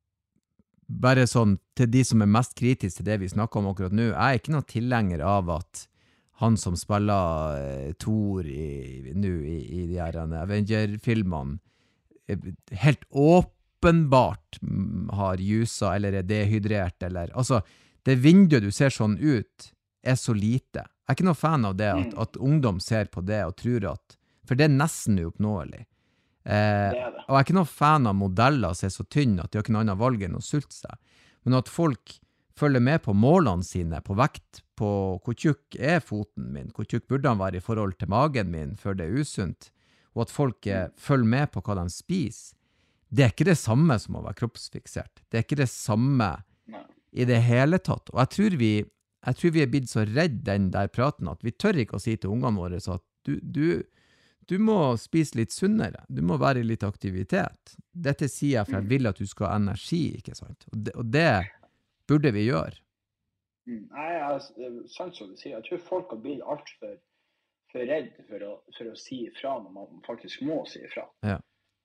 bare sånn, til de som er mest kritiske til det vi snakker om akkurat nå, jeg er ikke noen tilhenger av at han som spiller uh, Thor i, nå i, i de her Avenger-filmene, eh, helt åpenbart mm, har jusa, eller er dehydrert, eller, altså, det vinduet du ser sånn ut, er så lite. Jeg er ikke noen fan av det, at, at ungdom ser på det og tror at, for det er nesten uoppnåelig. Eh, Det er det. og jeg er ikke noen fan av modeller som er så tynne at de har ikke noe annet valg enn å sulte seg. Men at folk følger med på målene sine, på vekt, på hvor tjukk er foten min, hvor tjukk burde han være i forhold til magen min før det er usunt, og at folk eh, følger med på hva de spiser, det er ikke det samme som å være kroppsfiksert. Det er ikke det samme Nei. i det hele tatt. Og jeg tror vi, jeg tror vi er blitt så redd den der praten at vi tør ikke å si til ungene våre så at du, du, du må spise litt sunnere. Du må være i litt aktivitet. Dette sier jeg for jeg vil at du skal ha energi, ikke sant? Og det, og det burde vi gjøre. Mm. Nei, altså, det er sant som du sier. Jeg tror folk har blitt alt for, for redd for å, for å si ifra når man faktisk må si ifra. Ja.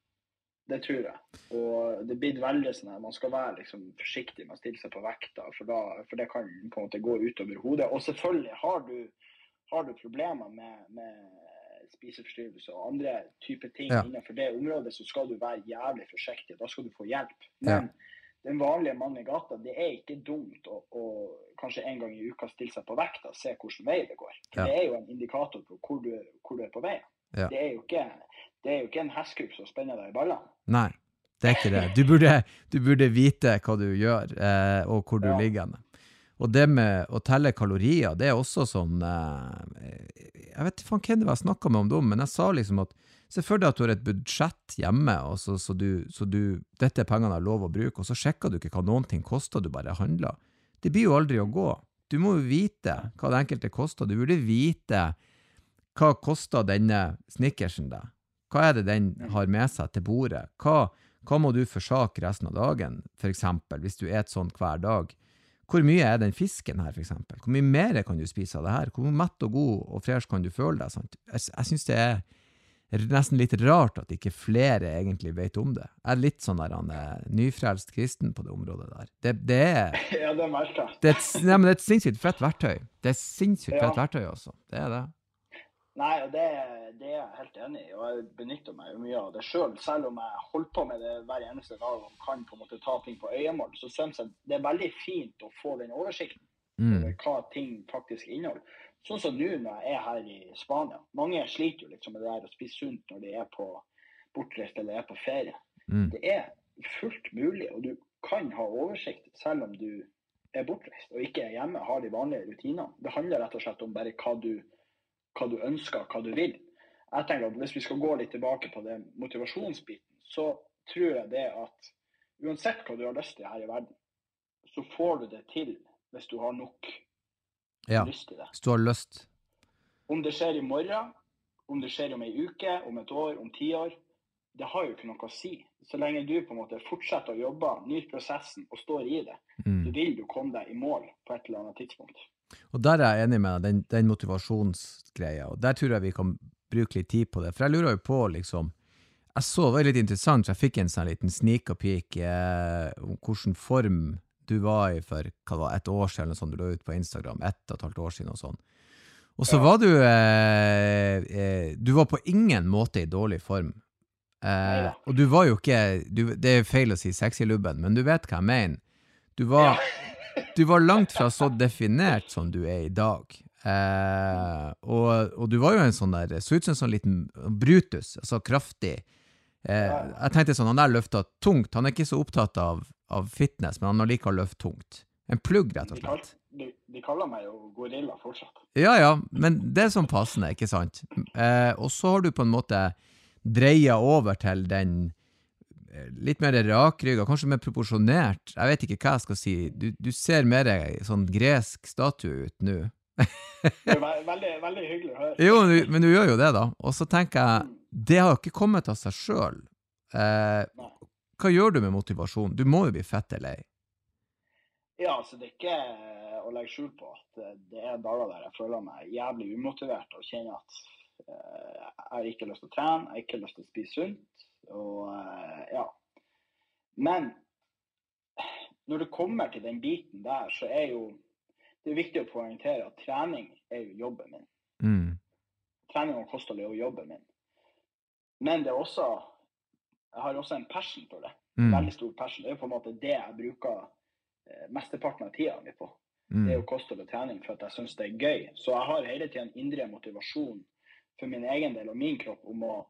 Det tror jeg. Og det blir veldig sånn at man skal være liksom forsiktig med å stille seg på vekta, for, da, for det kan på en måte gå utover hodet. Og selvfølgelig har du, har du problemer med, med spiseforstyrrelse og andre typer ting Ja. innenfor det området, så skal du være jævlig forsiktig. Da skal du få hjelp. Men den vanlige mannen i gata, det er ikke dumt å, å kanskje en gang i uka stille seg på vekta og se hvordan vei det går. For Ja. det er jo en indikator på hvor du, hvor du er på vei. Ja. Det er jo ikke, det er jo ikke en hestkuk som spenner deg i ballene. Nei, det er ikke det. Du burde, du burde vite hva du gjør, eh, og hvor du Ja. ligger henne. Og det med å telle kalorier, det er også sånn, eh, jeg vet ikke faen hvem det var jeg snakket med om det, men jeg sa liksom at, se for deg at du har et budsjett hjemme, og så, så, du, så du, dette er pengene har lov å bruke, og så sjekker du ikke hva noen ting koster, du bare handler. Det blir jo aldri å gå. Du må jo vite hva det enkelte koster. Du burde vite hva koster denne snickersen da? Hva er det den har med seg til bordet? Hva, hva må du forsake resten av dagen, for eksempel, hvis du et sånn hver dag? Hvor mye er den fisken her, for eksempel? Hvor mye mer kan du spise av det her? Hvor mett og god og fresh kan du føle deg? Sant? Jeg, jeg synes det er, nesten litt rart at ikke flere egentlig vet om det. Jeg er litt sånn der, han er nyfrelst kristen på det området der. Det, det er... Ja, det merker jeg. Det er, et, nei, men det er et sinnssykt fett verktøy. Det er sinnssykt Ja. fett verktøy også. Det er det. Nei, og det, det er jeg helt enig i, og jeg benytter meg jo mye av det selv. Selv om jeg holder på med det hver eneste dag og kan på en måte ta ting på øyemål, så synes jeg det er veldig fint å få den oversikten Mm. over hva ting faktisk inneholder. Sånn som nå når jeg er her i Spania. Mange sliter jo liksom med det der å spise sunt når de er på bortreist eller er på ferie. Mm. Det er fullt mulig, og du kan ha oversikt selv om du er bortreist og ikke er hjemme, har de vanlige rutinene. Det handler rett og slett om bare hva du, hva du ønsker, hva du vil. Jeg tenker at hvis vi skal gå litt tilbake på den motivasjonsbiten, så tror jeg det at uansett hva du har lyst til her i verden, så får du det til hvis du har nok Ja, lyst til det. hvis du har lyst. Om det skjer i morgen, om det skjer om en uke, om et år, om ti år, det har jo ikke noe å si. Så lenge du på en måte fortsetter å jobbe, nyter prosessen og står i det, Mm. så vil du komme deg i mål på et eller annet tidspunkt. Og der er jeg enig med deg, den, den motivasjonsgreia, og der tror jeg vi kan bruke litt tid på det, for jeg lurer jo på liksom, jeg så det var litt interessant, så jeg fikk en sånn liten sneak og peek eh, om hvordan form du var i for, hva det var, et år siden, eller sånn, du la ut på Instagram, ett og et halvt år siden og sånn. Og så Ja. var du, eh, eh, du var på ingen måte i dårlig form. Eh, Neida. og du var jo ikke, du, det er feil å si sexy-lubben, men du vet hva jeg mener. Du var, du var langt fra så definert som du er i dag. Eh, og, og du var jo en sånn der, så ut som en sånn liten Brutus, altså kraftig. Eh, jeg tenkte sånn, han der løftet tungt, han er ikke så opptatt av, av fitness, men han har like å løfte tungt. En plugg, rett og De, kall, slett. de, de kaller meg jo gorilla fortsatt. Ja, ja, men det er sånn passende, ikke sant? Eh, og så har du på en måte dreia over til den eh, litt mer rakrygget, kanskje mer proporsjonert. Jeg vet ikke hva jeg skal si. Du, du ser mer sånn gresk statue ut nå. Det er ve veldig, veldig hyggelig å høre. Jo, men du, men du gjør jo det da. Og så tenker jeg, Mm. det har jo ikke kommet av seg selv. Eh, Nei. hva gjør du med motivasjon? Du må jo bli fett lei. Ja, altså det er ikke eh, å legge skjul på at eh, det er dager der jeg føler meg jævlig umotivert og kjenner at eh, jeg har ikke lyst til å trene, jeg har ikke lyst til å spise sunt, og eh, ja. Men når det kommer til den biten der, så er jo det er viktig å poengtere at trening er jo jobben min. Mm. Trening og kosthold er jo jobben min. Men det er også, jeg har også en passion for det. Mm. Veldig stor passion. Det er jo på en måte det jeg bruker eh, mesteparten av tiden min på. Mm. Det er jo kosthold og trening for at jeg synes det er gøy. Så jeg har hele tiden indre motivasjon for min egen del og min kropp om å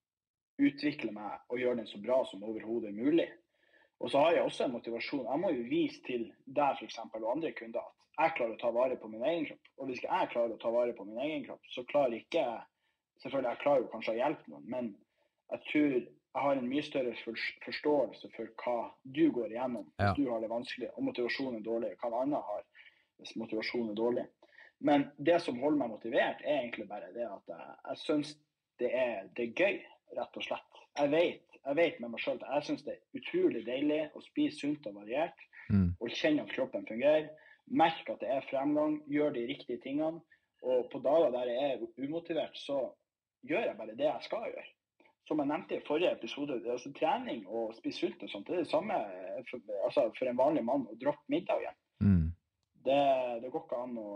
utvikle meg og gjøre den så bra som overhodet mulig. Og så har jeg også en motivasjon. Jeg må jo vise til deg for eksempel og andre kunder at jeg klarer å ta vare på min egen kropp. Og hvis ikke jeg klarer å ta vare på min egen kropp, så klarer ikke jeg, selvfølgelig jeg klarer jo kanskje å hjelpe noen, men jeg tror jeg har en mye større forståelse for hva du går igjennom hvis Ja. du har det vanskelig, og motivasjonen er dårlig, og hva annet har hvis motivasjonen er dårlig. Men det som holder meg motivert er egentlig bare det at jeg, jeg synes det er, det er gøy, rett og slett. Jeg vet, jeg vet med meg selv at jeg synes det er utrolig deilig å spise sunt og variert, Mm. og kjenne at kroppen fungerer, merke at det er fremgang, gjøre de riktige tingene, og på dager der jeg er umotivert, så gjør jeg bare det jeg skal gjøre. Som jeg nevnte i forrige episode, altså trening og spise sunt og sånt, det er det samme for, altså for en vanlig mann å droppe middagen. Mm. Det, det går ikke an å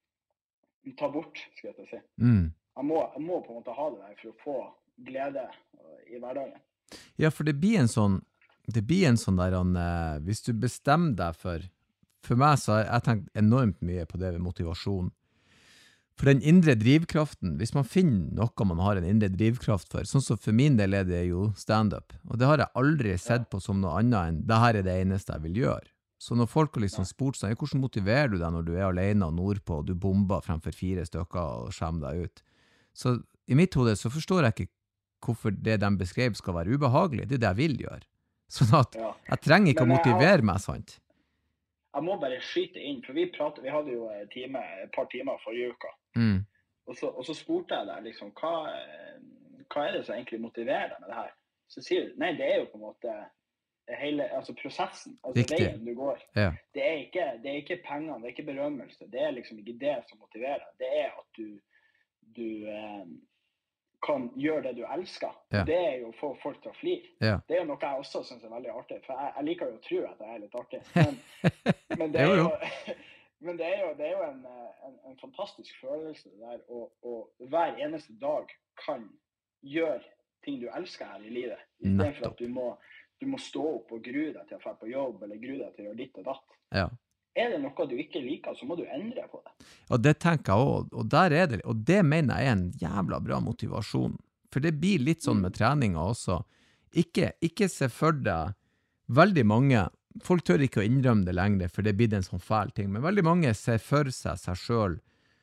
um, ta bort, skal jeg til å si. Mm. Jeg må, jeg må på en måte ha det der for å få glede uh, i hverdagen. Ja, for det blir en sånn, det blir en sånn der, han, eh, hvis du bestemmer deg for, for meg så har jeg tenkt enormt mye på det med motivasjon. For den indre drivkraften, hvis man finner noe man har en indre drivkraft for, sånn som for min del er det jo stand-up, og det har jeg aldri sett på som noe annet enn, det her er det eneste jeg vil gjøre. Så når folk har liksom spurt seg, hvordan motiverer du deg når du er alene og nordpå, og du bomber fremfor fire stykker og skjemmer deg ut? Så i mitt hode så forstår jeg ikke hvorfor det de beskrev skal være ubehagelig, det er det jeg vil gjøre. Sånn at Ja. jeg trenger ikke Men å jeg har- motivere meg, sant? Jeg må bare skyte inn, for vi, pratet, vi hadde jo et, time, et par timer forrige uka, Mm. og så, og så spurte jeg deg liksom, hva, eh, hva er det som egentlig motiverer deg med det her? Så sier du, nei, det er jo på en måte hele, altså prosessen, altså Riktig. veien du går. Ja. Det er ikke, det er ikke pengene, det er ikke berømmelse, det er liksom ikke det som motiverer. Det er at du, du eh, kan gjøre det du elsker. Ja. Det er jo å få folk til å fly. Ja. Det er jo noe jeg også synes er veldig artig, for jeg, jeg liker jo å tro at jeg er litt artig. Men, men det er jo, men det er jo, det er jo en, en, en fantastisk følelse der, og, og hver eneste dag kan gjøre ting du elsker her i livet, i stedet for at du må, du må stå opp og grue deg til å få på jobb, eller grue deg til å gjøre ditt og datt. Ja. Er det noe du ikke liker, så må du endre på det. Og det tenker jeg også, og der er det, og det mener jeg er en jævla bra motivasjon. For det blir litt sånn med treninga også. Ikke, ikke se for deg, veldig mange, folk tør ikke å innrømme det lenger, for det blir en sånn fæl ting, men veldig mange ser for seg seg selv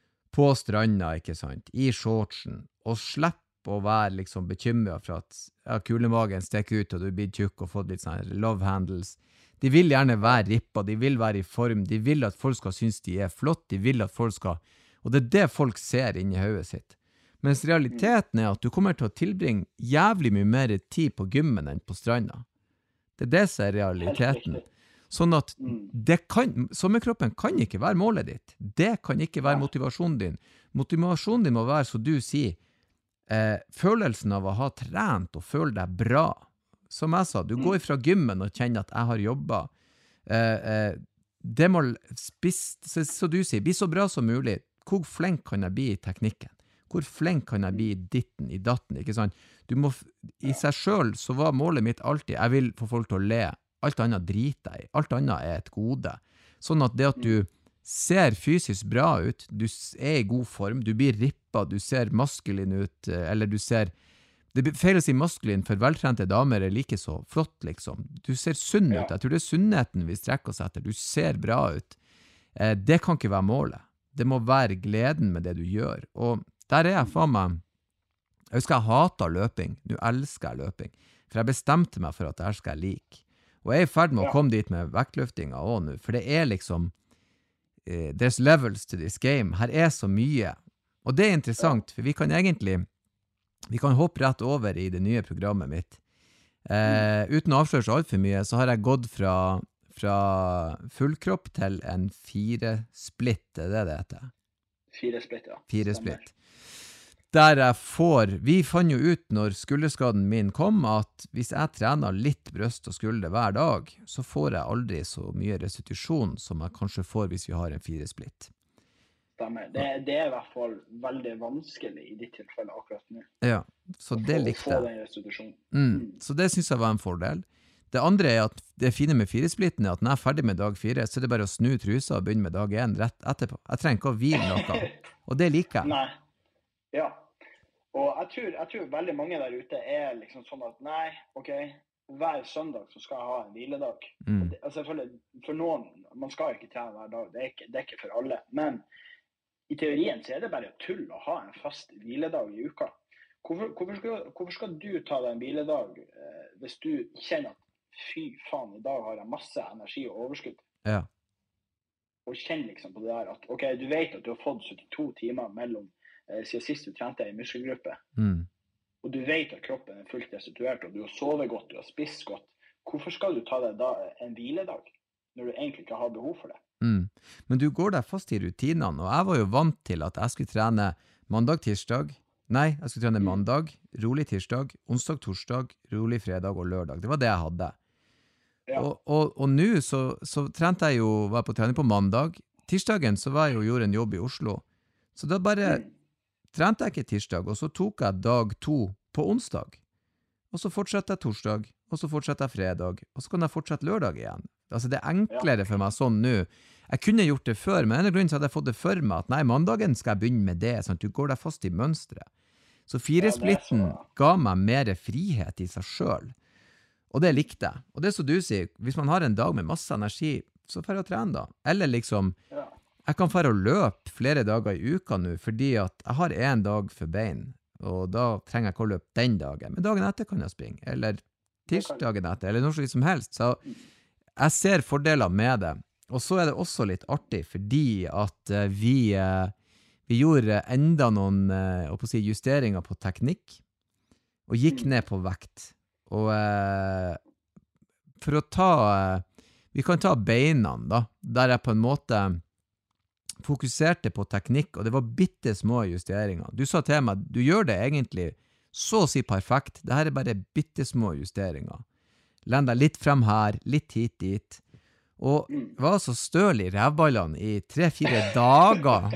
på stranda, ikke sant, i shortsen, og slipper å være liksom bekymret for at ja, kulemagen stikker ut, og du blir tjukk og fått litt sånn love handles. De vil gjerne være rippa, de vil være i form, de vil at folk skal synes de er flott, de vil at folk skal, og det er det folk ser inni hodet sitt. Mens realiteten er at du kommer til å tilbringe jævlig mye mer tid på gymmen enn på stranda. Det er det som er realiteten. Sånn at det kan, sommerkroppen kan ikke være målet ditt. Det kan ikke være motivasjonen din. Motivasjonen din må være, så du sier, eh, følelsen av å ha trent og føle deg bra. Som jeg sa, du går fra gymmen og kjenner at jeg har jobbet. Eh, eh, det må spist, så, så du sier, bli så bra som mulig. Hvor flink kan jeg bli i teknikken? Hvor flink kan jeg bli i ditten, i datten, ikke sant? Du må, i seg selv så var målet mitt alltid, jeg vil få folk til å le. Alt annet driter jeg i. Alt annet er et gode. Sånn at det at du ser fysisk bra ut, du er i god form, du blir rippet, du ser maskulin ut, eller du ser, det blir feil å si maskulin, for veltrente damer er like så flott, liksom. Du ser sunn ut. Jeg tror det er sunnheten vi strekker oss etter. Du ser bra ut. Eh, det kan ikke være målet. Det må være gleden med det du gjør. Og der er jeg faen meg, jeg husker jeg hatet løping. Nå elsker jeg løping. For jeg bestemte meg for at det her skal jeg like. Og jeg er i ferd med å komme dit med vektløftinga også nå, for det er liksom, eh, there's levels to this game. Her er så mye. Og det er interessant, for vi kan egentlig, vi kan hoppe rett over i det nye programmet mitt. Eh, uten å avsløre så alt for mye, så har jeg gått fra, fra fullkropp til en fire-splitt, det er det det heter. Fire-splitt, ja. Fire-splitt. Der jeg får, vi fant jo ut når skulderskaden min kom, at hvis jeg trener litt brøst og skulder hver dag, så får jeg aldri så mye restitusjon som jeg kanskje får hvis vi har en fire-splitt. Det, det er i hvert fall veldig vanskelig i ditt tilfelle akkurat nå. Ja, så det likte jeg. Få den restitusjonen. Mm, så det synes jeg var en fordel. Det andre er at det fine med firesplitten er at når jeg er ferdig med dag fire, så er det bare å snu trusa og begynne med dag en rett etterpå. Jeg trenger ikke å hvile noe, og det liker jeg. Nei, ja. Og jeg tror, jeg tror veldig mange der ute er liksom sånn at nei, ok, hver søndag så skal jeg ha en hviledag. Mm. Det, altså for noen, man skal ikke trene hver dag, det er ikke, det er ikke for alle, men i teorien så er det bare tull å ha en fast hviledag i uka. Hvorfor, hvorfor, skal, hvorfor skal du ta deg en hviledag eh, hvis du kjenner at fy faen, i dag har jeg masse energi og overskudd? Ja. Og kjenner liksom på det der at, ok, du vet at du har fått syttito timer mellom eh, siden sist du trente i muskelgruppe. Mm. Og du vet at kroppen er fullt restituert, og du har sovet godt, du har spist godt. Hvorfor skal du ta deg da en hviledag når du egentlig ikke har behov for det? Mm. Men du går der fast i rutinene, og jeg var jo vant til at jeg skulle trene mandag, tirsdag, nei, jeg skulle trene mandag, rolig tirsdag, onsdag, torsdag, rolig fredag og lørdag. Det var det jeg hadde. Ja. Og, og, og nå så, så trente jeg jo, var på trening på mandag. Tirsdagen så var jeg jo gjorde en jobb i Oslo. Så da bare mm. trente jeg ikke tirsdag, og så tok jeg dag to på onsdag. Og så fortsetter jeg torsdag, og så fortsetter jeg fredag, og så kan jeg fortsette lørdag igjen. Altså det er enklere for meg sånn nå. Jeg kunne gjort det før, men en grunn så hadde jeg fått det for meg at nei, mandagen skal jeg begynne med det, sånn at du går deg fast i mønstret. Så firesplitten ja, så... ga meg mer frihet i seg selv. Og det likte jeg. Og det er så du sier, hvis man har en dag med masse energi, så får jeg å trene da. Eller liksom, ja. Jeg kan få å løpe flere dager i uka nå, fordi at jeg har en dag for bein, og da trenger jeg ikke å løpe den dagen. Men dagen etter kan jeg springe, eller tirsdagen etter, eller noe som helst. Så jeg ser fordeler med det. Og så er det også litt artig, fordi at uh, vi, uh, vi gjorde enda noen uh, å si, justeringer på teknikk, og gikk ned på vekt. Og uh, for å ta, uh, vi kan ta beina da, der jeg på en måte fokuserte på teknikk, og det var bitte små justeringer. Du sa til meg, du gjør det egentlig Så å si perfekt. Det her er bare bittesmå justeringer. Len deg litt frem her, litt hit dit. Og Mm. var så støl i revballene i tre-fire dager.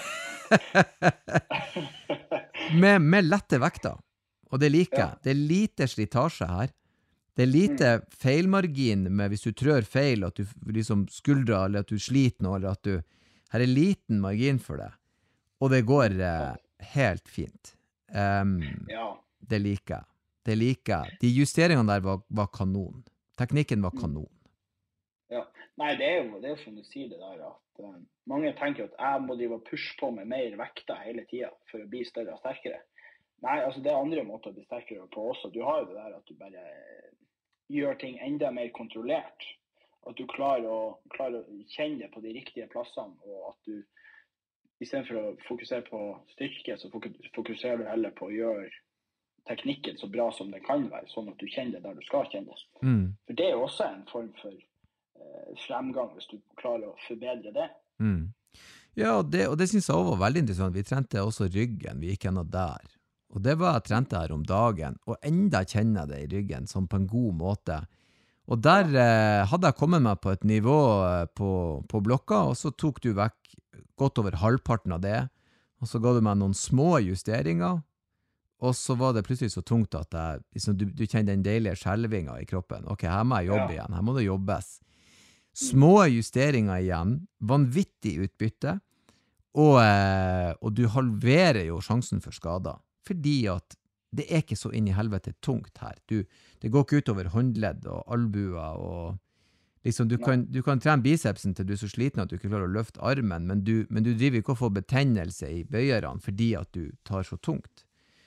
med, med lette vekter. Og det liker jeg. Ja. Det er lite slitasje her. Det er lite feilmargin med hvis du trør feil, at du liksom skuldrer, eller at du sliter nå, eller at du... Her er liten margin for det. Og det går eh, helt fint. Um, Ja. det liker jeg. Det liker jeg. De justeringene der var, var kanon. Teknikken var Mm. kanon. Ja. Nei, det er jo, det er jo som du sier det der, at eh, mange tenker at jeg må drive og pushe på med mer vekter hele tiden for å bli større og sterkere. Nei, altså det er andre måter å bli sterkere på også. Du har jo det der at du bare gjør ting enda mer kontrollert. At du klarer å, klarer å kjenne det på de riktige plassene, og at du, i stedet for å fokusere på styrke, så fokuserer du heller på å gjøre teknikken så bra som det kan være, sånn at du kjenner det der du skal kjenne det. Mm. For det er jo også en form for eh, fremgang, hvis du klarer å forbedre det. Mm. Ja, og det, og det synes jeg også var veldig interessant. Vi trente også ryggen, vi gikk gjennom der. Og det var jeg trente her om dagen, og enda kjenner jeg det i ryggen, sånn på en god måte. Og der eh, hadde jeg kommet meg på et nivå eh, på, på blokka, og så tok du vekk godt over halvparten av det, og så ga du meg noen små justeringer, og så var det plutselig så tungt at jeg, liksom, du, du kjenner den deilige skjelvinga i kroppen. Ok, her må jeg jobbe Ja. igjen, her må det jobbes. Små justeringer igjen, vanvittig utbytte, og, eh, og du halverer jo sjansen for skader, fordi at det er ikke så inn i helvete tungt her. Du, det går ikke ut over håndledd og albuer, og liksom, du kan, du kan trene bicepsen til du er så sliten at du ikke klarer å løfte armen, men du, men du driver ikke å få betennelse i bøyerne fordi at du tar så tungt.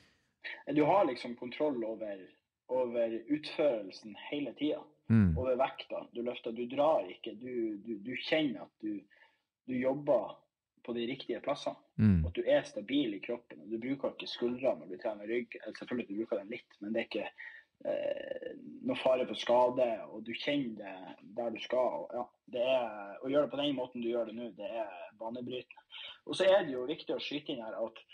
Du har liksom kontroll over, over utførelsen hele tiden, Mm. over vekta. Du løfter, du drar ikke, du, du, du kjenner at du, du jobber på de riktige plassene, Mm. at du er stabil i kroppen, og du bruker ikke skuldre når du trener rygg, eller selvfølgelig du bruker den litt, men det er ikke eh, noe fare for skade, og du kjenner det der du skal, og ja, det er, å gjøre det på den måten du gjør det nå, det er banebrytende. Og så er det jo viktig å skyte inn her at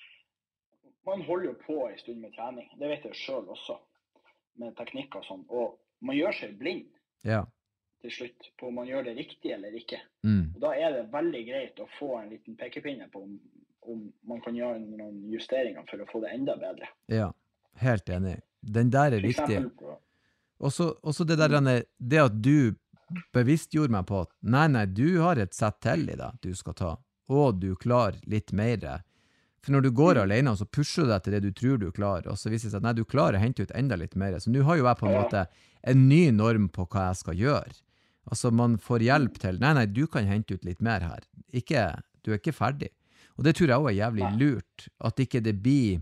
man holder jo på en stund med trening, det vet jeg selv også, med teknikk og sånn, og man gjør seg blind Ja. til slutt på om man gjør det riktig eller ikke. Mm. Og da er det veldig greit å få en liten pekepinne på om, om man kan gjøre noen justeringer for å få det enda bedre. Ja, helt enig. Den der er For viktig. eksempel, Også, også det der, Anne, det at du bevisstgjorde meg på at nei, nei, du har et sett til i deg du skal ta, og du klarer litt mer. For når du går Mm. alene, så pusher du deg til det du tror du klarer, og så viser det seg at nei, du klarer å hente ut enda litt mer. Så nå har jo jeg på en Ja. måte en ny norm på hva jeg skal gjøre. Altså, man får hjelp til, nei, nei, du kan hente ut litt mer her. Ikke, du er ikke ferdig. Og det tror jeg også er jævlig Nei. lurt, at ikke det blir,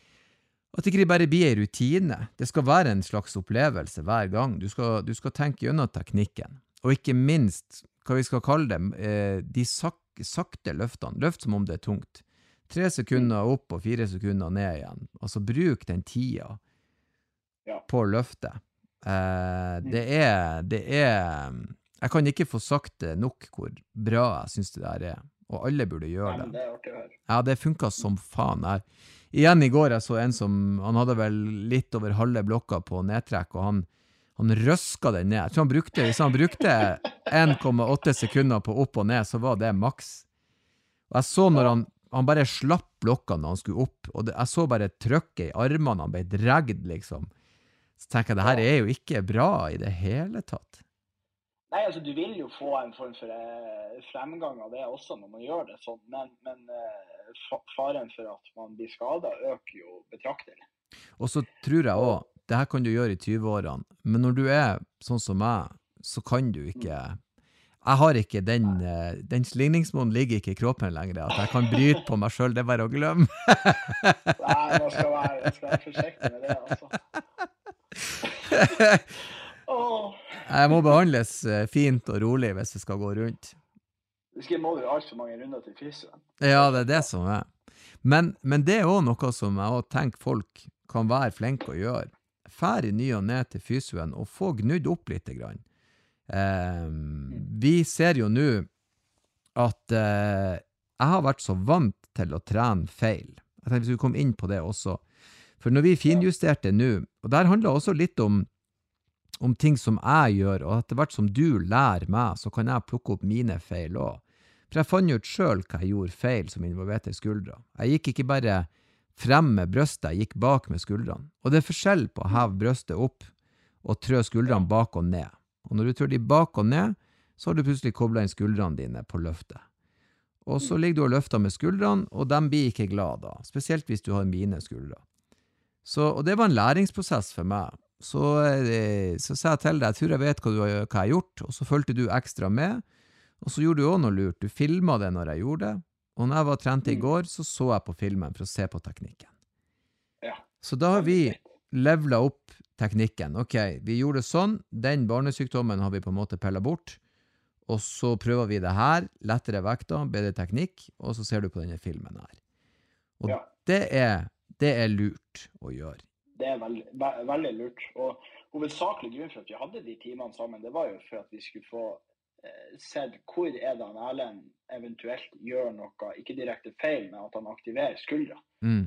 at ikke det bare blir en rutine. Det skal være en slags opplevelse hver gang. Du skal, du skal tenke gjennom teknikken. Og ikke minst, hva vi skal kalle dem, eh, de sak, sakte løftene. Løft som om det er tungt. Tre sekunder opp og fire sekunder ned igjen. Altså, bruk den tida Ja. på å løfte. Eh, det er, det er, jeg kan ikke få sagt det nok hvor bra jeg synes det der er. Og alle burde Nei, gjøre men det. det er artig å høre. Ja, det funket som faen. Jeg, igjen i går, jeg så en som, han hadde vel litt over halve blokka på nedtrekk, og han, han røska den ned. Jeg tror han brukte, hvis han brukte en komma åtte sekunder på opp og ned, så var det maks. Og jeg så når han, han bare slapp blokka når han skulle opp, og det, jeg så bare trykket i armene, han ble dregd liksom. Så tenker jeg, det her er jo ikke bra i det hele tatt. Nei, altså du vil jo få en form for eh, fremgang av det også når man gjør det sånn, men, men eh, fa- faren for at man blir skadet øker jo betraktelig. Og så tror jeg også, det her kan du gjøre i tyve-årene, men når du er sånn som meg, så kan du ikke, jeg har ikke den, eh, den slingningsmåten ligger ikke i kroppen lenger, at jeg kan bryte på meg selv, det er bare å glemme. Nei, man skal være, man skal være forsiktig med det, altså. Åh, Jeg må behandles eh, fint og rolig hvis jeg skal gå rundt. du skal må jo alt for mange runder til fysioen. Ja, det er det som er. Men, men det er også noe som jeg også tenker folk kan være flinke å gjøre. Fær i ny og ned til fysioen og få gnudd opp litt grann. Eh, vi ser jo nå at eh, jeg har vært så vant til å trene feil. Jeg tenkte hvis vi kom inn på det også. For når vi finjusterte nå, og der handler også litt om, om ting som jeg gjør, og etter hvert som du lærer meg, så kan jeg plukke opp mine feil også. For jeg fant ut selv hva jeg gjorde feil som involverte skuldra. Jeg gikk ikke bare frem med brøstet, jeg gikk bak med skuldrene. Og det er forskjell på å heve brøstet opp og trø skuldrene bak og ned. Og når du trør de bak og ned, så har du plutselig koblet inn skuldrene dine på løftet. Og så ligger du og løfter med skuldrene, og de blir ikke glad da, spesielt hvis du har mine skuldre. Så, og det var en læringsprosess for meg. Så, så sa jeg til deg, jeg tror jeg vet hva, du har, hva jeg har gjort, og så følte du ekstra med, og så gjorde du også noe lurt. Du filmet det når jeg gjorde det, og når jeg var trent i går, så så jeg på filmen for å se på teknikken. Ja. Så da har vi levelet opp teknikken. Ok, vi gjorde sånn, den barnesykdommen har vi på en måte pillet bort, og så prøver vi det her, lettere vekter, bedre teknikk, og så ser du på denne filmen her. Og Ja. det, er, det er lurt å gjøre. Det er veldig, ve veldig lurt. Og hovedsakelig grunn for at vi hadde de timene sammen, det var jo for at vi skulle få eh, sett hvor er det han Erlend eventuelt gjør noe, ikke direkte feil, men at han aktiverer skuldra. Mm.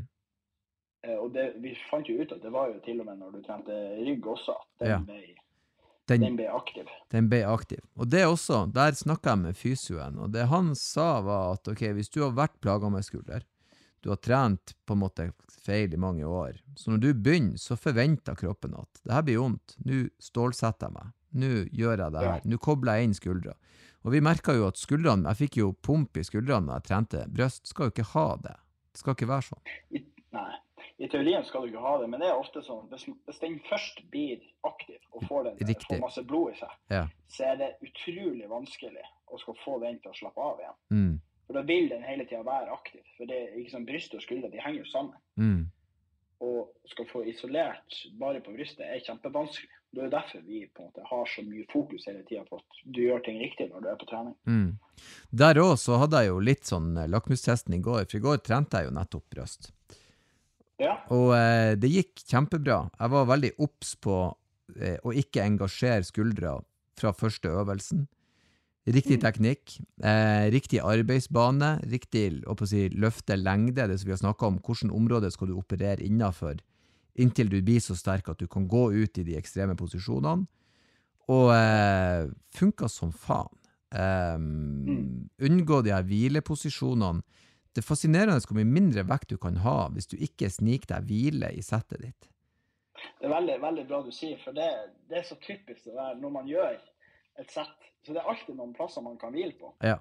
Eh, og det, vi fant jo ut at det var jo til og med når du trente rygg også, at den, Ja. ble, Den, den ble aktiv. den ble aktiv. Og det også, der snakket jeg med fysioen, og det han sa var at, ok, hvis du har vært plaget med skulder, du har trent på en måte feil i mange år, så når du begynner, så forventer kroppen at det her blir ondt, nå stålsetter jeg meg, nå gjør jeg det her, nå kobler jeg inn skuldra. Og vi merket jo at skuldrene, jeg fikk jo pump i skuldrene når jeg trente, brøst skal jo ikke ha det, det skal ikke være sånn. I, nei, i teorien skal du ikke ha det, men det er ofte sånn, hvis, hvis den først blir aktiv og får, den, Riktig. får masse blod i seg, Ja. så er det utrolig vanskelig å skal få den til å slappe av igjen. Mm. For da vil den hele tiden være aktiv, for det er ikke sånn bryst og skulder, de henger jo sammen. Mm. Og skal få isolert bare på brystet er kjempevanskelig. Det er jo derfor vi på en måte har så mye fokus hele tiden på at du gjør ting riktig når du er på trening. Mm. Der også så hadde jeg jo litt sånn lakmustesten i går, for i går trente jeg jo nettopp brøst. Ja, Og eh, det gikk kjempebra. Jeg var veldig obs på eh, å ikke engasjere skuldra fra første øvelsen. Riktig teknikk, eh, riktig arbeidsbane, riktig å på å si, løfte lengde, det som vi har snakket om, hvilken område skal du operere innenfor, inntil du blir så sterk at du kan gå ut i de ekstreme posisjonene. Og eh, funket som faen. Eh, Mm. Unngå de her hvileposisjonene. Det er fascinerende hvor mye mindre vekt du kan ha hvis du ikke sniker deg hvile i settet ditt. det er veldig, veldig bra du sier, for det, det er så typisk det der når man gjør et sett. Så det er alltid noen plasser man kan hvile på. Ja.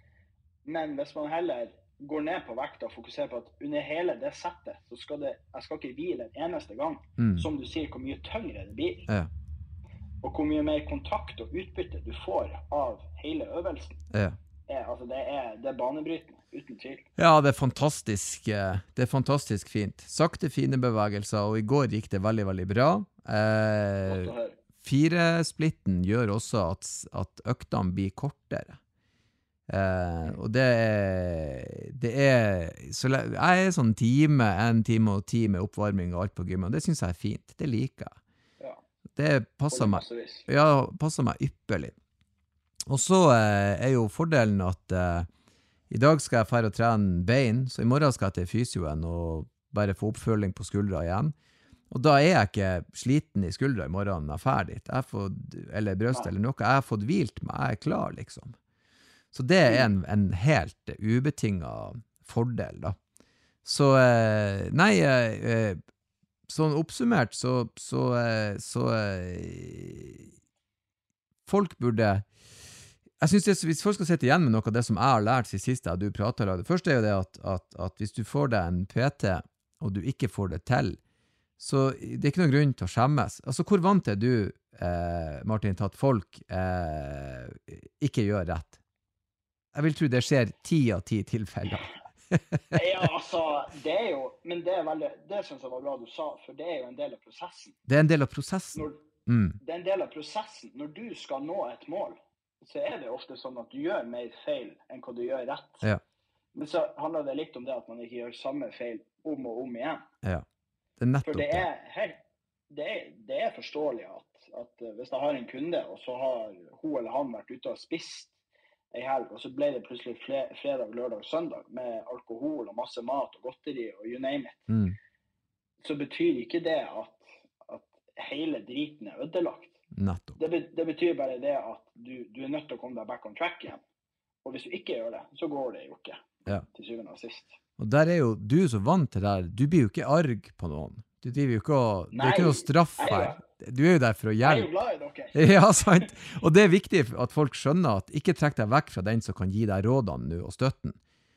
Men hvis man heller går ned på vekta og fokuserer på at under hele det settet, så skal det, jeg skal ikke hvile en eneste gang. Mm. Som du sier, hvor mye tyngre det blir. Ja. Og hvor mye mer kontakt og utbytte du får av hele øvelsen. Ja. Er, altså det, er, det er banebrytende, uten tvil. Ja, det er fantastisk, eh, det er fantastisk fint. Sakte, fine bevegelser, og i går gikk det veldig, veldig bra. Eh, Godt å høre. Firesplitten gjør også at, at øktene blir kortere. Eh, og det er, det er så le- jeg er sånn time, en time og ti med oppvarming og alt på gymmet, og det synes jeg er fint. Det liker jeg. Ja, Det passer og meg, massevis. ja, passer meg ypperlig. Og så eh, er jo fordelen at eh, i dag skal jeg fære og trene bein, så i morgen skal jeg til fysioen og bare få oppfølging på skuldra igjen. Og da er jeg ikke sliten i skuldra i morgen når jeg er ferdig. Jeg har fått, eller brøst eller noe. Jeg har fått hvilt meg, jeg er klar liksom. Så det er en, en helt ubetinget fordel da. Så eh, nei, eh, sånn oppsummert så, så, eh, så eh, folk burde, jeg synes det, hvis folk skal sitte igjen med noe av det som jeg har lært siden sist jeg og du prater om, det første er jo det at, at, at hvis du får deg en P T og du ikke får det til, så det er ikke noen grunn til å skjemmes. Altså, hvor vant er du, eh, Martin, til at folk eh, ikke gjør rett? Jeg vil tro det skjer ti av ti tilfeller. Ja, altså, det er jo, men det er veldig, det synes jeg var bra du sa, for det er jo en del av prosessen. Det er en del av prosessen. Når, Mm. det er en del av prosessen. Når du skal nå et mål, så er det ofte sånn at du gjør mer feil enn hva du gjør rett. Ja. Men så handler det litt om det at man ikke gjør samme feil om og om igjen. Ja, det er nettopp For det det. er, helt, det er, det er forståelig at, at hvis jeg har en kunde, og så har hun eller han vært ute og spist en helg, og så ble det plutselig fle- fredag, lørdag, søndag med alkohol og masse mat og godteri og you name it, Mm. så betyr ikke det at, at hele driten er ødelagt. Nettopp. Det, be, det betyr bare det at du, du er nødt til å komme deg back on track igjen. Og hvis du ikke gjør det, så går det jo ikke, Ja. til syvende og sist. Og der er jo du så vant til det her. Du blir jo ikke arg på noen. Du driver jo ikke å, det er ikke noe straff Nei, her. jeg- Du er jo der for å Jeg er jo hjelpe. glad i dere. Ja, sant. Og det er viktig at folk skjønner at ikke trekk deg vekk fra den som kan gi deg rådene nå og støtten.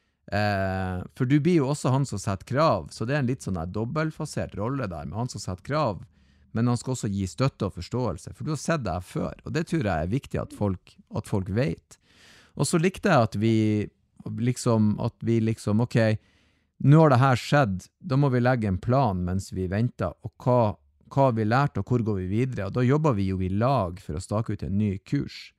Eh, for du blir jo også han som setter krav, så det er en litt sånn her dobbeltfasert rolle der, med han som setter krav, men han skal også gi støtte og forståelse, for du har sett det her før, og det tror jeg er viktig at folk, at folk vet. Og så likte jeg at vi liksom, at vi liksom, ok, nå har det her skjedd, da må vi legge en plan mens vi venter, og hva, hva har vi lært, og hvor går vi videre, og da jobber vi jo i lag for å stake ut en ny kurs.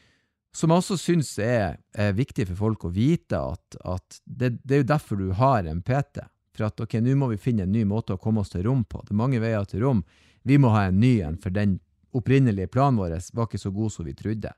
Som jeg også synes er, er viktig for folk å vite at, at det, det er jo derfor du har en P T, for at ok, nå må vi finne en ny måte å komme oss til rom på. Det er mange veier til rom. Vi må ha en ny en, for den opprinnelige planen vår var ikke så god som vi trodde.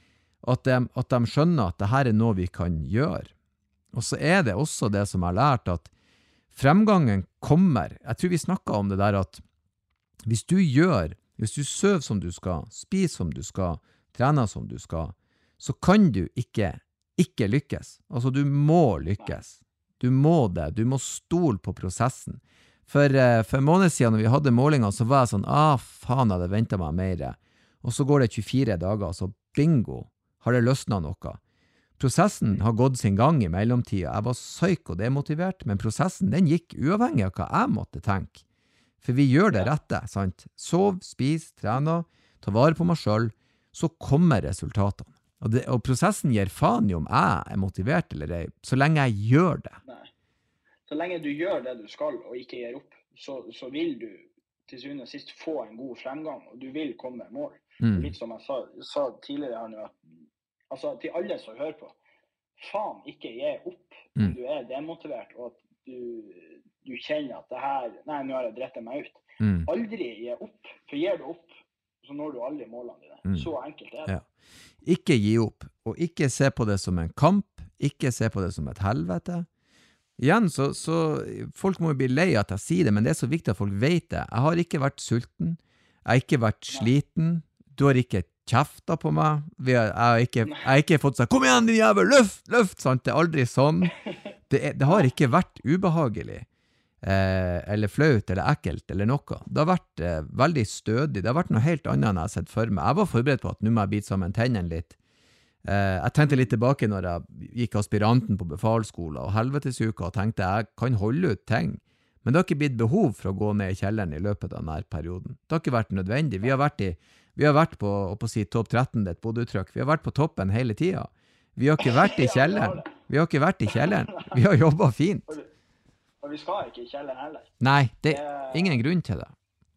At de, at de skjønner at det her er noe vi kan gjøre. Og så er det også det som jeg har lært, at fremgangen kommer. Jeg tror vi snakket om det der at hvis du gjør, hvis du søver som du skal, spiser som du skal, trener som du skal, så kan du ikke, ikke lykkes. Altså, du må lykkes. Du må det. Du må stole på prosessen. For, uh, for en måned siden når vi hadde målinger, så var jeg sånn, ah, faen, jeg hadde ventet meg mer. Og så går det tjuefire dager, så bingo, har det løsnet noe. Prosessen har gått sin gang i mellomtida. Jeg var syk og demotivert, men prosessen, den gikk uavhengig av hva jeg måtte tenke. For vi gjør det rette, sant? Sov, spis, trener, ta vare på meg selv, så kommer resultatene. Og, det, og prosessen gir faen i om jeg er motivert eller ei, så lenge jeg gjør det. Nei. Så lenge du gjør det du skal og ikke gir opp, så, så vil du til syvende og sist få en god fremgang, og du vil komme med mål. Mm. Litt som jeg sa, sa tidligere her nå, at altså til alle som hører på, faen ikke gi opp om Mm. du er demotivert, og at du, du kjenner at det her, nei, nå har jeg drettet meg ut. Mm. Aldri gi opp, for gir du opp, så når du aldri målene dine. Mm. Så enkelt er det. Ja. Ikke gi opp, og ikke se på det som en kamp, ikke se på det som et helvete. Igjen, så, så folk må jo bli lei at jeg sier det, men det er så viktig at folk vet det. Jeg har ikke vært sulten, jeg har ikke vært sliten, du har ikke kjeftet på meg, Vi har, jeg, har ikke, jeg har ikke fått sagt, kom igjen din jævel, løft, løft, sant? Det er aldri sånn. Det, er, det har ikke vært ubehagelig, eh, eller flaut, eller ekkelt, eller noe. Det har vært eh, veldig stødig, det har vært noe helt annet enn jeg har sett for meg. Jeg var forberedt på at nå må jeg bite sammen tennene litt. Eh, jeg tenkte litt tilbake når jeg gikk aspiranten på befalsskolen og helvetesuka og tenkte jeg kan holde ut ting. Men det har ikke blitt behov for å gå ned i kjelleren i løpet av denne perioden. Det har ikke vært nødvendig. Vi har vært, i, vi har vært på, på si, topp tretten, det er et bodutrykk. Vi har vært på toppen hele tiden. Vi har ikke vært i kjelleren. Vi har ikke vært i kjelleren. Vi har jobbet fint. Og vi skal ikke i kjelleren heller. Nei, det er ingen grunn til det.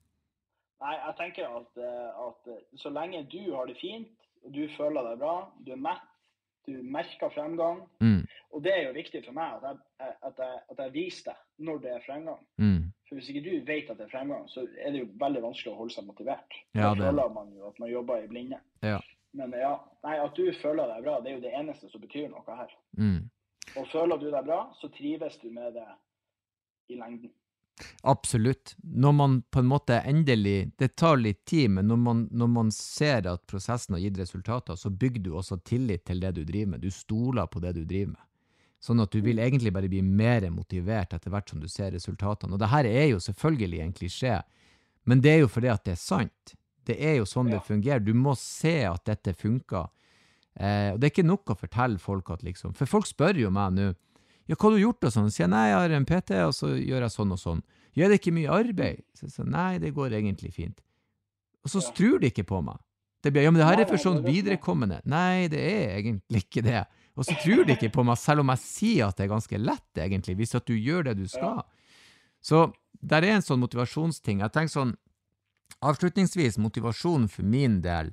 Nei, jeg tenker at, at så lenge du har det fint, og du føler deg bra, du er mett, du merker fremgang, Mm. og det er jo viktig for meg at jeg, at jeg, at jeg viser deg når det er fremgang. Mm. For hvis ikke du vet at det er fremgang, så er det jo veldig vanskelig å holde seg motivert. Ja, Da det- føler man jo at man jobber i blinde. Ja. Men ja, nei, at du føler deg bra, det er jo det eneste som betyr noe her. Mm. Og føler du deg bra, så trives du med det i lengden. Absolutt. Når man på en måte endelig, det tar litt tid, men når man, når man ser at prosessen har gitt resultater, så bygger du også tillit til det du driver med. Du stoler på det du driver med. Sånn at du vil egentlig bare bli mer motivert etter hvert som du ser resultatene. Og det her er jo selvfølgelig en klisjé, men det er jo fordi at det er sant. Det er jo sånn Ja. det fungerer. Du må se at dette funker. Eh, og det er ikke nok å fortelle folk at liksom, for folk spør jo meg nå, ja, hva har du gjort og sånn? Så sier jeg, nei, jeg har en P T, og så gjør jeg sånn og sånn. Gjør det ikke mye arbeid? Så jeg sier, nei, det går egentlig fint. Og så Ja. tror de ikke på meg. Det blir, ja, men det her Nei, er for nei, sånn det er det som er. viderekommende. Nei, det er egentlig ikke det. Og så tror de ikke på meg, selv om jeg sier at det er ganske lett, egentlig, hvis at du gjør det du skal. Så der er en sånn motivasjonsting. Jeg tenker sånn, avslutningsvis, motivasjonen for min del,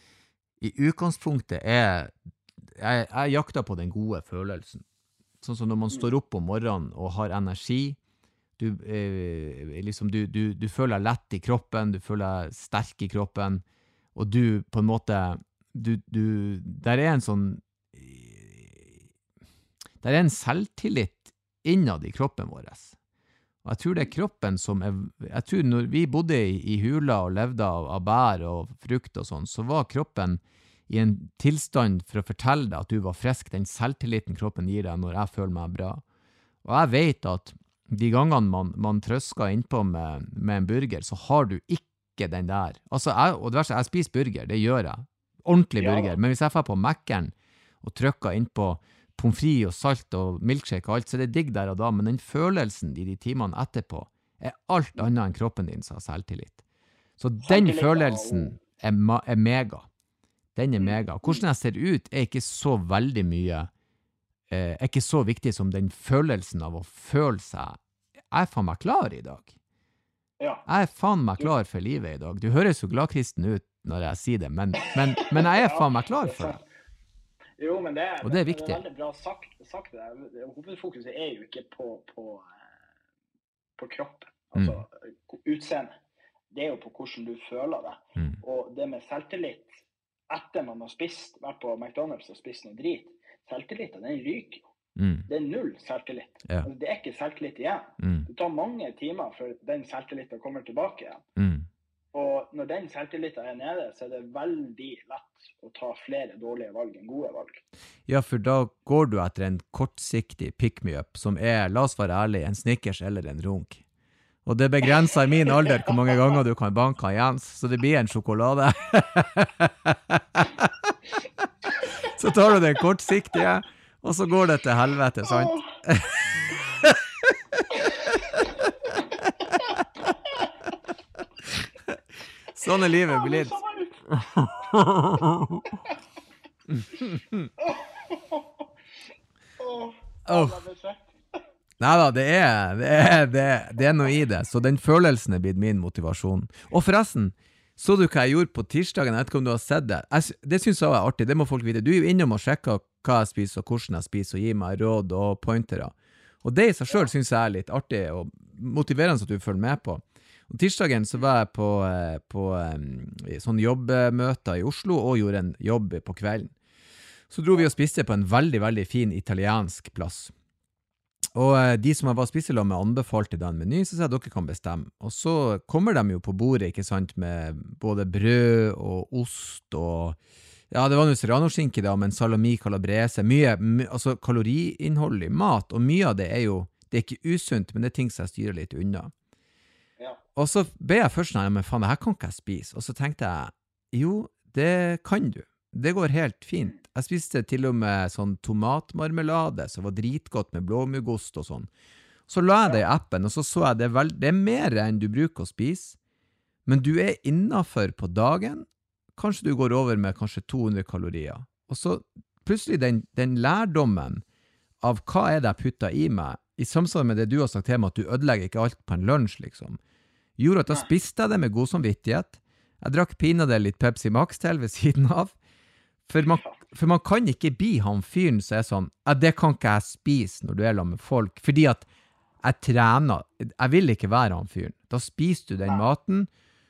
i utgangspunktet er, jeg, jeg jakter på den gode følelsen. Sånn som når man står opp om morgenen og har energi, du, eh, liksom, du, du, du føler deg lett i kroppen, du føler deg sterk i kroppen, og du på en måte, du, du, der er en sånn, der er en selvtillit innad i kroppen vår. Og jeg tror det er kroppen som er, jeg tror når vi bodde i, i hula og levde av, av bær og frukt og sånn, så var kroppen i en tilstand for å fortelle deg at du var frisk, den selvtilliten kroppen gir deg når jeg føler meg bra. Og jeg vet at de gangene man, man trøsker innpå med, med en burger, så har du ikke den der. Altså, jeg, og det verste, jeg spiser burger, det gjør jeg. Ordentlig burger. Ja. Men hvis jeg får på Mac-en og trykker innpå pommes frites og salt og milkshake og alt, så er det digg der og da, men den følelsen i de timene etterpå er alt annet enn kroppen din som har selvtillit. Så den følelsen er, ma- er mega. Den er mega. Hvordan jeg ser ut er ikke så veldig mye, eh, er ikke så viktig som den følelsen av å føle seg. Jeg er faen meg klar i dag. Ja. Jeg er faen meg klar for livet i dag. Du høres jo gladkristen ut når jeg sier det, men, men, men jeg er faen meg klar for det. Jo, men det er, og det er viktig. Det er veldig bra sagt, sagt det. Hovedfokuset er jo ikke på, på, på kroppen, altså mm. utseende. Det er jo på hvordan du føler det. Mm. Og det med selvtillit, etter man har spist, vært på McDonald's og spist noe drit, selvtilliten, den ryker jo. Mm. Det er null selvtillit. Ja. Altså, det er ikke selvtillit igjen. Mm. Det tar mange timer før den selvtilliten kommer tilbake igjen. Mm. Og når den selvtilliten er nede, så er det veldig lett å ta flere dårlige valg enn gode valg. Ja, for da går du etter en kortsiktig pick-me-up, som er, la oss være ærlig, en Snickers eller en runk. Og det begrenser i min alder hvor mange ganger du kan banke Jens, så det blir en sjokolade. Så tar du den kortsiktige, og så går det til helvete, sant? Sånn er livet blitt. Oh. Neida, det er, det, er, det, er, det er noe i det. Så den følelsen er blitt min motivasjon. Og forresten, så du hva jeg gjorde på tirsdagen? Jeg vet ikke om du har sett det. Jeg, det synes jeg var artig, det må folk vite. Du er jo innom og sjekker hva jeg spiser og hvordan jeg spiser, og gir meg råd og pointere. Og det i seg selv synes jeg er litt artig og motiverende at du følger med på. Og tirsdagen så var jeg på, på um, sånn jobbmøter i Oslo og gjorde en jobb på kvelden. Så dro vi og spiste på en veldig, veldig fin italiensk plass. Og uh, de som jeg var spiselag med anbefalte da en meny, så sa jeg dere kan bestemme. Og så kommer de jo på bordet, ikke sant, med både brød og ost og, ja, det var noe serrano-skinke da, men salami, calabrese, mye, my, altså kaloriinnhold i mat, og mye av det er jo, det er ikke usunt, men det er ting som jeg styrer litt unna. Og så ble jeg først sånn, men faen, det her kan ikke jeg spise. Og så tenkte jeg, jo, det kan du. Det går helt fint. Jeg spiste til og med sånn tomatmarmelade, som var dritgodt med blåmuggost og sånn. Så la jeg det i appen, og så så jeg det vel, det er mer enn du bruker å spise, men du er innenfor på dagen. Kanskje du går over med kanskje to hundre kalorier. Og så plutselig den, den lærdommen av hva er det jeg putter i meg, i samsvar med det du har sagt til meg, at du ødelegger ikke alt på en lunsj, liksom, gjorde at da spiste jeg det med god samvittighet. Jeg drakk pinadø litt Pepsi Max til ved siden av. For man, for man kan ikke bli han fyren som er sånn, ja, det kan ikke jeg spise når du er sammen med folk, fordi at jeg trener, jeg vil ikke være han fyren. Da spiser du den maten,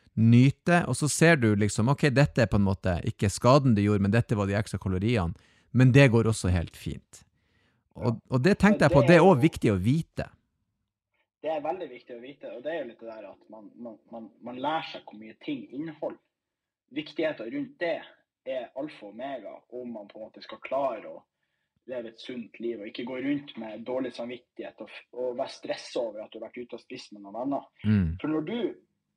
nyter, og så ser du liksom, ok, dette er på en måte ikke skaden du gjorde, men dette var de ekstra kaloriene, men det går også helt fint. Og, og det tenkte jeg på, det er også viktig å vite. Det er veldig viktig å vite, og det er jo litt det der at man, man, man, man lærer seg hvor mye ting inneholder. Viktigheten rundt det er alfa og omega, om man på en måte skal klare å leve et sunt liv, og ikke gå rundt med dårlig samvittighet, og, og være stresset over at du har vært ute og spist med noen venner. Mm. For når du,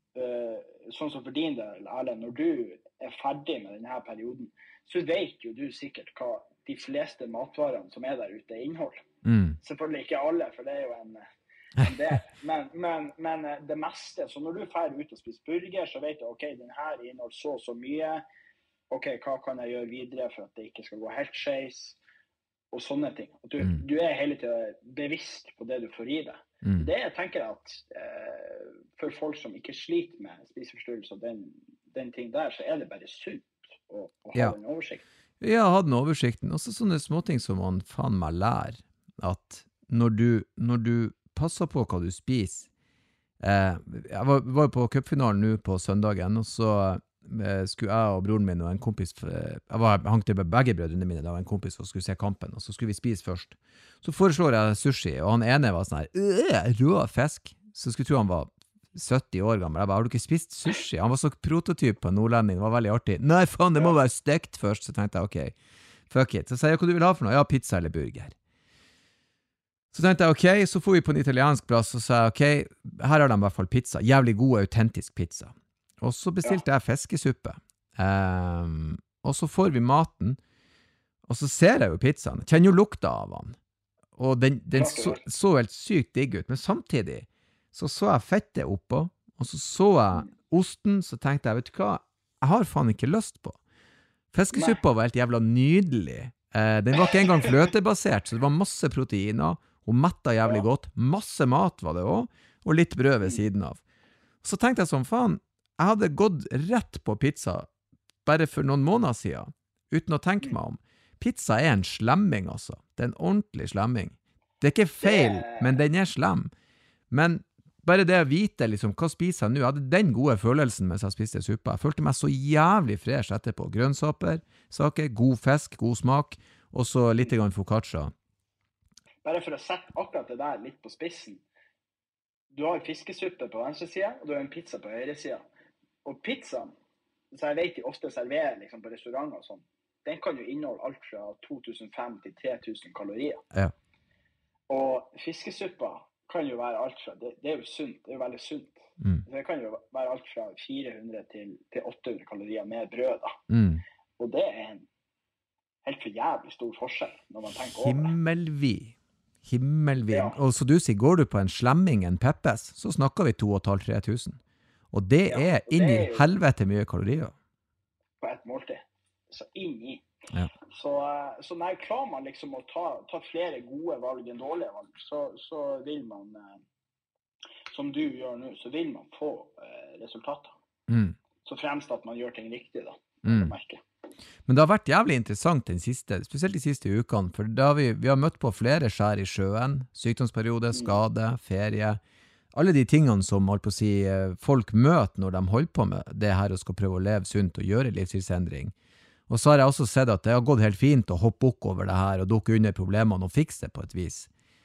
uh, sånn som for din del, Erlend, når du er ferdig med denne perioden, så vet jo du sikkert hva de fleste matvarene som er der ute inneholder. Mm. Selvfølgelig ikke alle, for det er jo en... Det, men, men, men det meste, så når du er ferdig ut og spiser burger, så vet du, ok, den her inneholder så så mye, ok, hva kan jeg gjøre videre for at det ikke skal gå helt skeis, og sånne ting. At du, mm. du er hele tiden bevisst på det du får i deg. Mm. Det jeg tenker at eh, for folk som ikke sliter med spiseforstyrrelser og den, den ting der, så er det bare sunt å, å ha ja. Den oversikten. Ja, ha den oversikten. Også sånne småting som man faen meg lærer, at når du, når du passer på hva du spiser. Eh, jeg var, var på cupfinalen nå på søndagen, og så eh, skulle jeg og broren min og en kompis, eh, jeg var hangt til begge brødrene mine, da var en kompis og skulle se kampen, og så skulle vi spise først. Så foreslår jeg sushi, og han ene var sånn her, øh, rå fisk. så skulle jeg tro han var sytti år gammel. Jeg bare, har du ikke spist sushi? Han var så prototyp på nordlending, det var veldig artig. Nei, faen, det må være stekt først. Så tenkte jeg, ok, fuck it. Så sier jeg, hva du vil ha for noe? Ja, pizza eller burger. Så tenkte jeg, ok, så får vi på en italiensk plass, og sa jeg, ok, her har de i hvert fall pizza. Jævlig god, autentisk pizza. Og så bestilte jeg fiskesuppe. Um, og så får vi maten, og så ser jeg jo pizzaen. Jeg kjenner jo lukta av han. Og den, den så, så helt sykt digg ut, men samtidig så så jeg fettet oppå, og så så jeg osten, så tenkte jeg, vet du hva, jeg har faen ikke lyst på. Fiskesuppa var helt jævla nydelig. Eh, den var ikke engang fløtebasert, så det var masse proteiner, og metta jævlig godt. Masse mat var det også, og litt brød ved siden av. Så tenkte jeg sånn, faen, jeg hadde gått rett på pizza bare for noen måneder siden, uten å tenke meg om. Pizza er en slemming, altså. Det er en ordentlig slemming. Det er ikke feil, men den er slem. Men bare det å vite, liksom, hva spiser jeg nå? Jeg hadde den gode følelsen mens jeg spiste suppa. Jeg følte meg så jævlig fresh etterpå. Grønnsaker, saker, god fisk, god smak, og så litt grann focaccia. Bare for å sette akkurat det der litt på spissen. Du har fiskesuppe på venstre side, og du har en pizza på høyre side. Og pizzaen, så jeg vet de ofte serverer liksom, på restauranter og sånn, den kan jo inneholde alt fra to tusen fem til tre tusen kalorier. Ja. Og fiskesuppa kan jo være alt fra, det, det er jo sunt, det er jo veldig sunt. Mm. Det kan jo være alt fra fire hundre til, til åtte hundre kalorier med brød da. Mm. Og det er en helt for jævlig stor forskjell når man tenker over det. Himmelvid. Himmelvid. Ja. Og så du sier, går du på en slemming, en Peppes, så snakker vi to og et halvt til tre tusen. Og det Ja, er og det inn i er jo- helvete mye kalorier. På et måltid. Så inn i. Ja. Så, eh, så når klarer man liksom å ta, ta flere gode valg enn dårlige valg, så, så vil man, eh, som du gjør nå, så vil man få eh, resultater. Mm. Så fremst at man gjør ting riktig da. Mm. å merke. Men det har vært jævlig interessant den siste, spesielt de siste ukene, for da har vi, vi har møtt på flere skjær i sjøen, sykdomsperiode, skade, ferie, alle de tingene som holdt på å si, eh, folk møter når de holder på med det her og skal prøve å leve sunt og gjøre livsstilsendring. Og så har jeg også sett at det har gått helt fint å hoppe opp over det her og dukke under problemene og fikse det på et vis.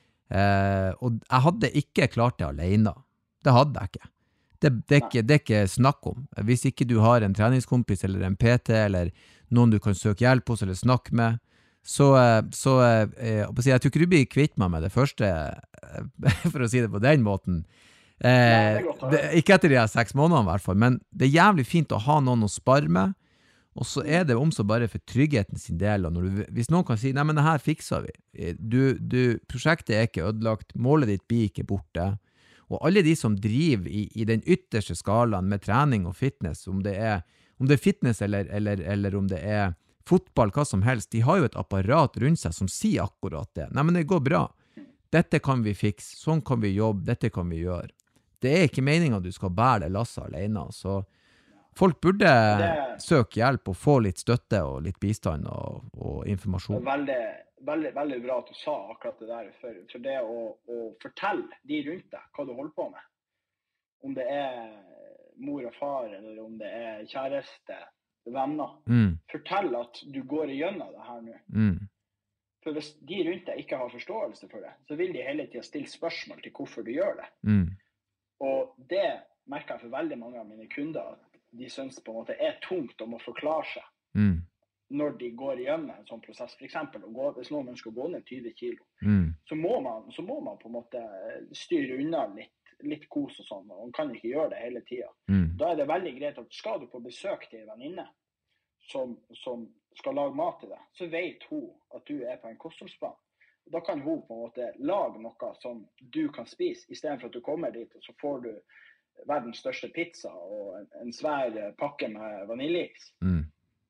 Eh, og jeg hadde ikke klart det alene. Det hadde jeg ikke. Det, det, er ikke. det er ikke snakk om. Hvis ikke du har en treningskompis eller en P T eller noen du kan søke hjelp hos eller snakke med, så, så eh, jeg tror ikke du blir kvitt meg med det første, for å si det på den måten. Eh, Nei, det er godt å høre. det, ikke etter de her seks månedene i hvert fall, men det er jævlig fint å ha noen å spare med, og så er det om så bare for tryggheten sin del, og når du, hvis noen kan si, nei, men det her fikser vi. Du, du, prosjektet er ikke ødelagt, målet ditt blir ikke borte, og alle de som driver i, i den ytterste skalaen med trening og fitness, om det er, om det er fitness eller, eller, eller om det er fotball, hva som helst, de har jo et apparat rundt seg som sier akkurat det. Nei, men det går bra. Dette kan vi fikse, sånn kan vi jobbe, dette kan vi gjøre. Det er ikke meningen at du skal bære det lasset alene, så folk burde Det- søke hjelp og få litt støtte og litt bistand og, og Det informasjon. er veldig, veldig, veldig bra at du sa akkurat det der, for, for det å, å fortelle de rundt deg hva du holder på med, om det er mor og far, eller om det er kjæreste, venner, Mm, fortell at du går igjennom det her nå. mm, For hvis de rundt deg ikke har forståelse for det, så vil de hele tiden stille spørsmål til hvorfor du gjør det. mm, Og det merker jeg for veldig mange av mine kunder, at de synes på en måte er tungt om å forklare seg mm, når de går igjennom en sånn prosess. For eksempel, å gå, hvis noen ønsker å gå ned tyve kilo, mm, så må man, så må man på en måte styre unna litt, litt kos og sånn, og man kan ikke gjøre det hele tiden. mm, Da er det veldig greit at skal du på besøk til en venninne som, som skal lage mat til deg, så vet hun at du er på en kostholdsplan. Da kan hun på en måte lage noe som du kan spise, i stedet for at du kommer dit, og så får du verdens største pizza og en, en svær pakke med vaniljeis. mm.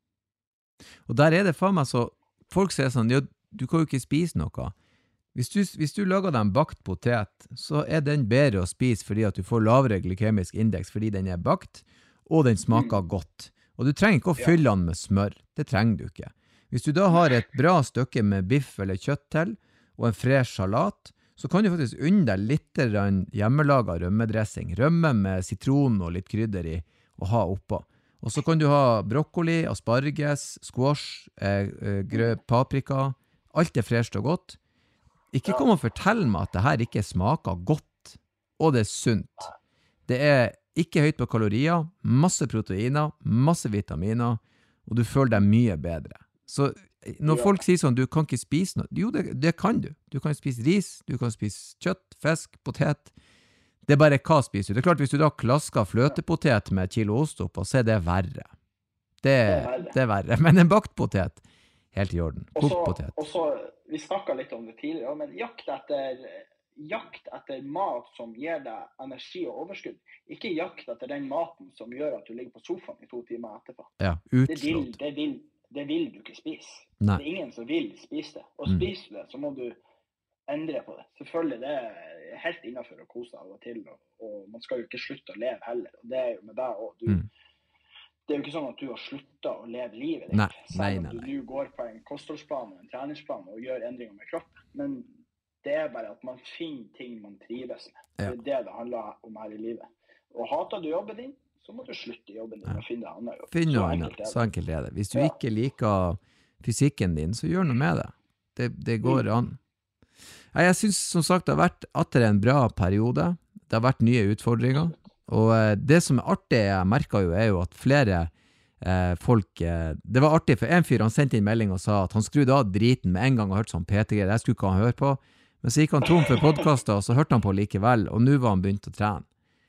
Og der er det for meg så, folk sier sånn, ja, du kan jo ikke spise noe. Hvis du, hvis du lager deg en bakt potet, så er den bedre å spise fordi at du får lavere glykemisk indeks fordi den er bakt, og den smaker godt. Og du trenger ikke å fylle den med smør. Det trenger du ikke. Hvis du da har et bra stykke med biff eller kjøtt til, og en fresh salat, så kan du faktisk unne deg litt hjemmelaget rømmedressing. Rømme med sitron og litt krydder i, og ha oppå. Og så kan du ha brokkoli, asparges, squash, eh, eh, grø, paprika. Alt er fresh og godt. Ikke kom og fortell meg at det her ikke smaker godt. og det er sunt. Det er ikke høyt på kalorier, masse proteiner, masse vitaminer, og du føler deg mye bedre. Så når Ja. folk sier sånn, du kan ikke spise noe, jo, det, det kan du. Du kan spise ris, du kan spise kjøtt, fisk, potet. Det er bare hva spiser du. Det er klart, hvis du da klasker fløtepotet med et kilo ost opp, så er det verre. Det, er verre. det er verre. Men en bakt potet, helt i orden. Og så, Kokt potet. og så, vi snakket litt om det tidligere, men jakt etter, jakt etter mat som gir deg energi og overskudd. Ikke jakt etter den maten som gjør at du ligger på sofaen i to timer etterpå. Ja, Det vil, utslått. det vil, det vil du ikke spise. Nei. Det er ingen som vil spise det. Og Mm. spiser du det, så må du endre på det. Selvfølgelig, det er helt innenfor å kose av og til, og, og man skal jo ikke slutte å leve heller. Og det er jo med deg også. Du, Mm. Det er jo ikke sånn at du har sluttet å leve livet ditt. Nei, Selv nei, om nei, du nei. nå går på en kostholdsplan og en treningsplan og gjør endringer med kroppen. Men det er bare at man finner ting man trives med. Ja. Det er det det handler om her i livet. Og hater du jobben din, så må du slutte i jobben din Ja. og finne deg annen jobb. Finn Så noe enkelt annet, er det. så enkelt er det. Hvis du Ja. ikke liker fysikken din, så gjør noe med det. Det, det går Mm. an. Nei, Jeg synes som sagt det har vært atter en bra periode. Det har vært nye utfordringer. Og eh, det som er artig, jeg merket jo, er jo at flere eh, folk eh, Det var artig, for en fyr han sendte inn melding og sa at han skrudde av driten med en gang og hørte sånn P T G. Det skulle ikke han høre på. Men så gikk han tom for podcaster, og så hørte han på likevel, og nå var han begynt å trene.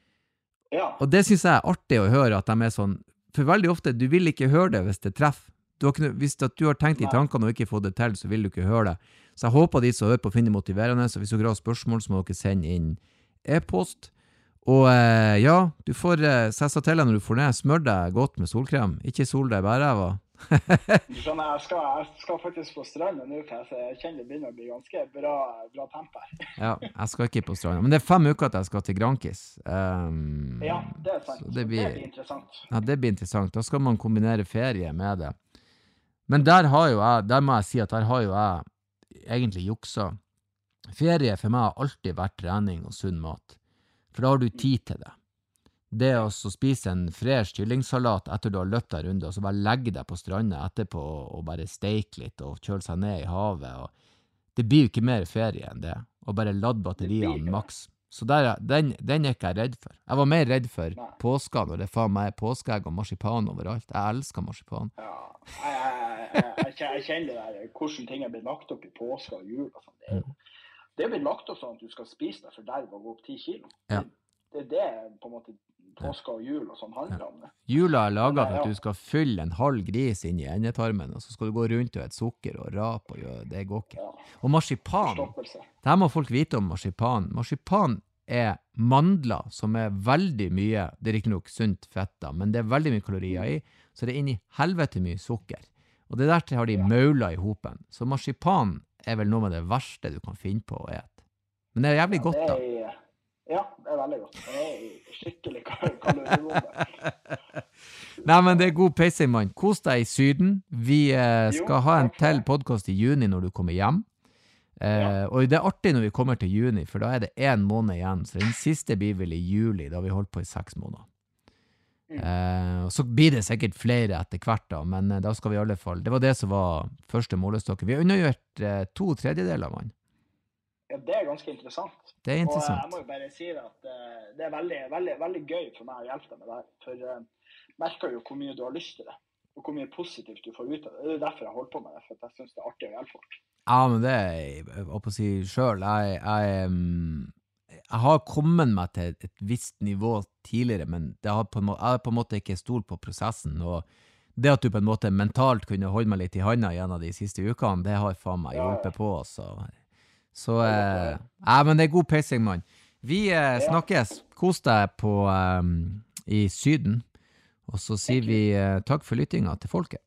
Ja. Og det synes jeg er artig å høre, at de er sånn, for veldig ofte, du vil ikke høre det hvis det treffer. Du har ikke, noe- hvis at du har tenkt i Nei. tankene og ikke fått det til, så vil du ikke høre det. Så jeg håper de som hører på finner motiverende, så hvis dere har spørsmål, så må dere sende inn e-post. Og eh, ja, du får, eh, så jeg sa til deg når du får ned, smør deg godt med solkrem. Ikke sol deg bare, Eva. Du skjønner, jeg skal, jeg skal faktisk på stranden nå, for jeg- jeg kjenner det begynner å bli ganske bra, bra temp her. Ja, jeg skal ikke på stranda. Men det er fem uker til jeg skal til Grankis. Um, Ja, det er sant. så Så det blir, det blir interessant. Ja, det blir interessant. Da skal man kombinere ferie med det. Men der har jo jeg, der må jeg si at der har jo jeg egentlig juksa. Ferie for meg har alltid vært trening og sunn mat. For da har du tid til det. Det å så spise en fresh kyllingsalat etter du har løpt en runde, og så bare legge deg på stranda etterpå og, og bare steike litt og kjøle seg ned i havet. Og det blir jo ikke mer ferie enn det. Og bare ladd batteriene maks. Så der, den, den er ikke jeg redd for. Jeg var mer redd for Nei. påska når det faen meg er påskeegg og marsipan overalt. Jeg elsker marsipan. Ja, jeg, jeg, jeg, jeg, jeg kjenner det der, hvordan ting er blitt lagt opp i påske og jul. Og sånn. det, er jo- det er blitt lagt opp sånn at du skal spise deg for derv og gå opp ti kilo. Ja. Det, det er det på en måte påske og jul og sånn handler om det. Jula er laget for Ja. at du skal fylle en halv gris inn i endetarmen, og så skal du gå rundt og et sukker og rap og gjøre, det går ikke. Ja, Og marsipan, forstoppelse. det her må folk vite om marsipan. Marsipan er mandler som er veldig mye, det er ikke nok sunt fett da, men det er veldig mye kalorier i, så det er inn i helvete mye sukker. Og det der har de maula i hopen. Så marsipan er vel noe av det verste du kan finne på å ete. Men det er jævlig godt Det da. er, ja, det er veldig godt. Det er skikkelig kal- kaloribombe. Nei, men det er god peising, mann. Kos deg i Syden. Vi eh, Jo, skal ha en takk for til det. podcast i juni når du kommer hjem. Eh, Ja. Og det er artig når vi kommer til juni, for da er det en måned igjen. Så den siste blir vel i juli, da har vi holdt på i seks måneder. Mm. Eh, og så blir det sikkert flere etter hvert da, men eh, da skal vi i alle fall, det var det som var første målestokken. Vi har undergjort eh, to tredjedeler, mann. Ja, det er ganske interessant. Det er Og eh, jeg interessant. må jo bare si det at eh, det er veldig, veldig, veldig gøy for meg å hjelpe deg med det her. For jeg merker jo hvor mye du har lyst til det, og hvor mye positivt du får ut av det. Det er jo derfor jeg holder på med det, for at jeg synes det er artig å hjelpe folk. Ja, men det er, jeg holdt på å si selv, jeg, jeg, mm, jeg har kommet meg til et, et visst nivå tidligere, men det har på en måte, jeg har på en måte ikke stolt på prosessen, og det at du på en måte mentalt kunne holde meg litt i handa gjennom de siste ukene, det har faen meg Ja, ja. hjulpet på, så, så eh, ja, men det er god peising, mann. Vi eh, snakkes, kos deg på, um, i Syden, og så sier vi eh, takk for lyttinga til folket.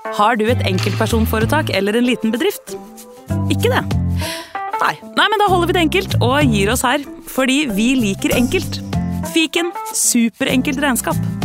Har du et enkeltpersonforetak eller en liten bedrift? Ikke det? Nei. Nei, men da holder vi det enkelt og gir oss her. Fordi vi liker enkelt. Fiken, superenkelt regnskap.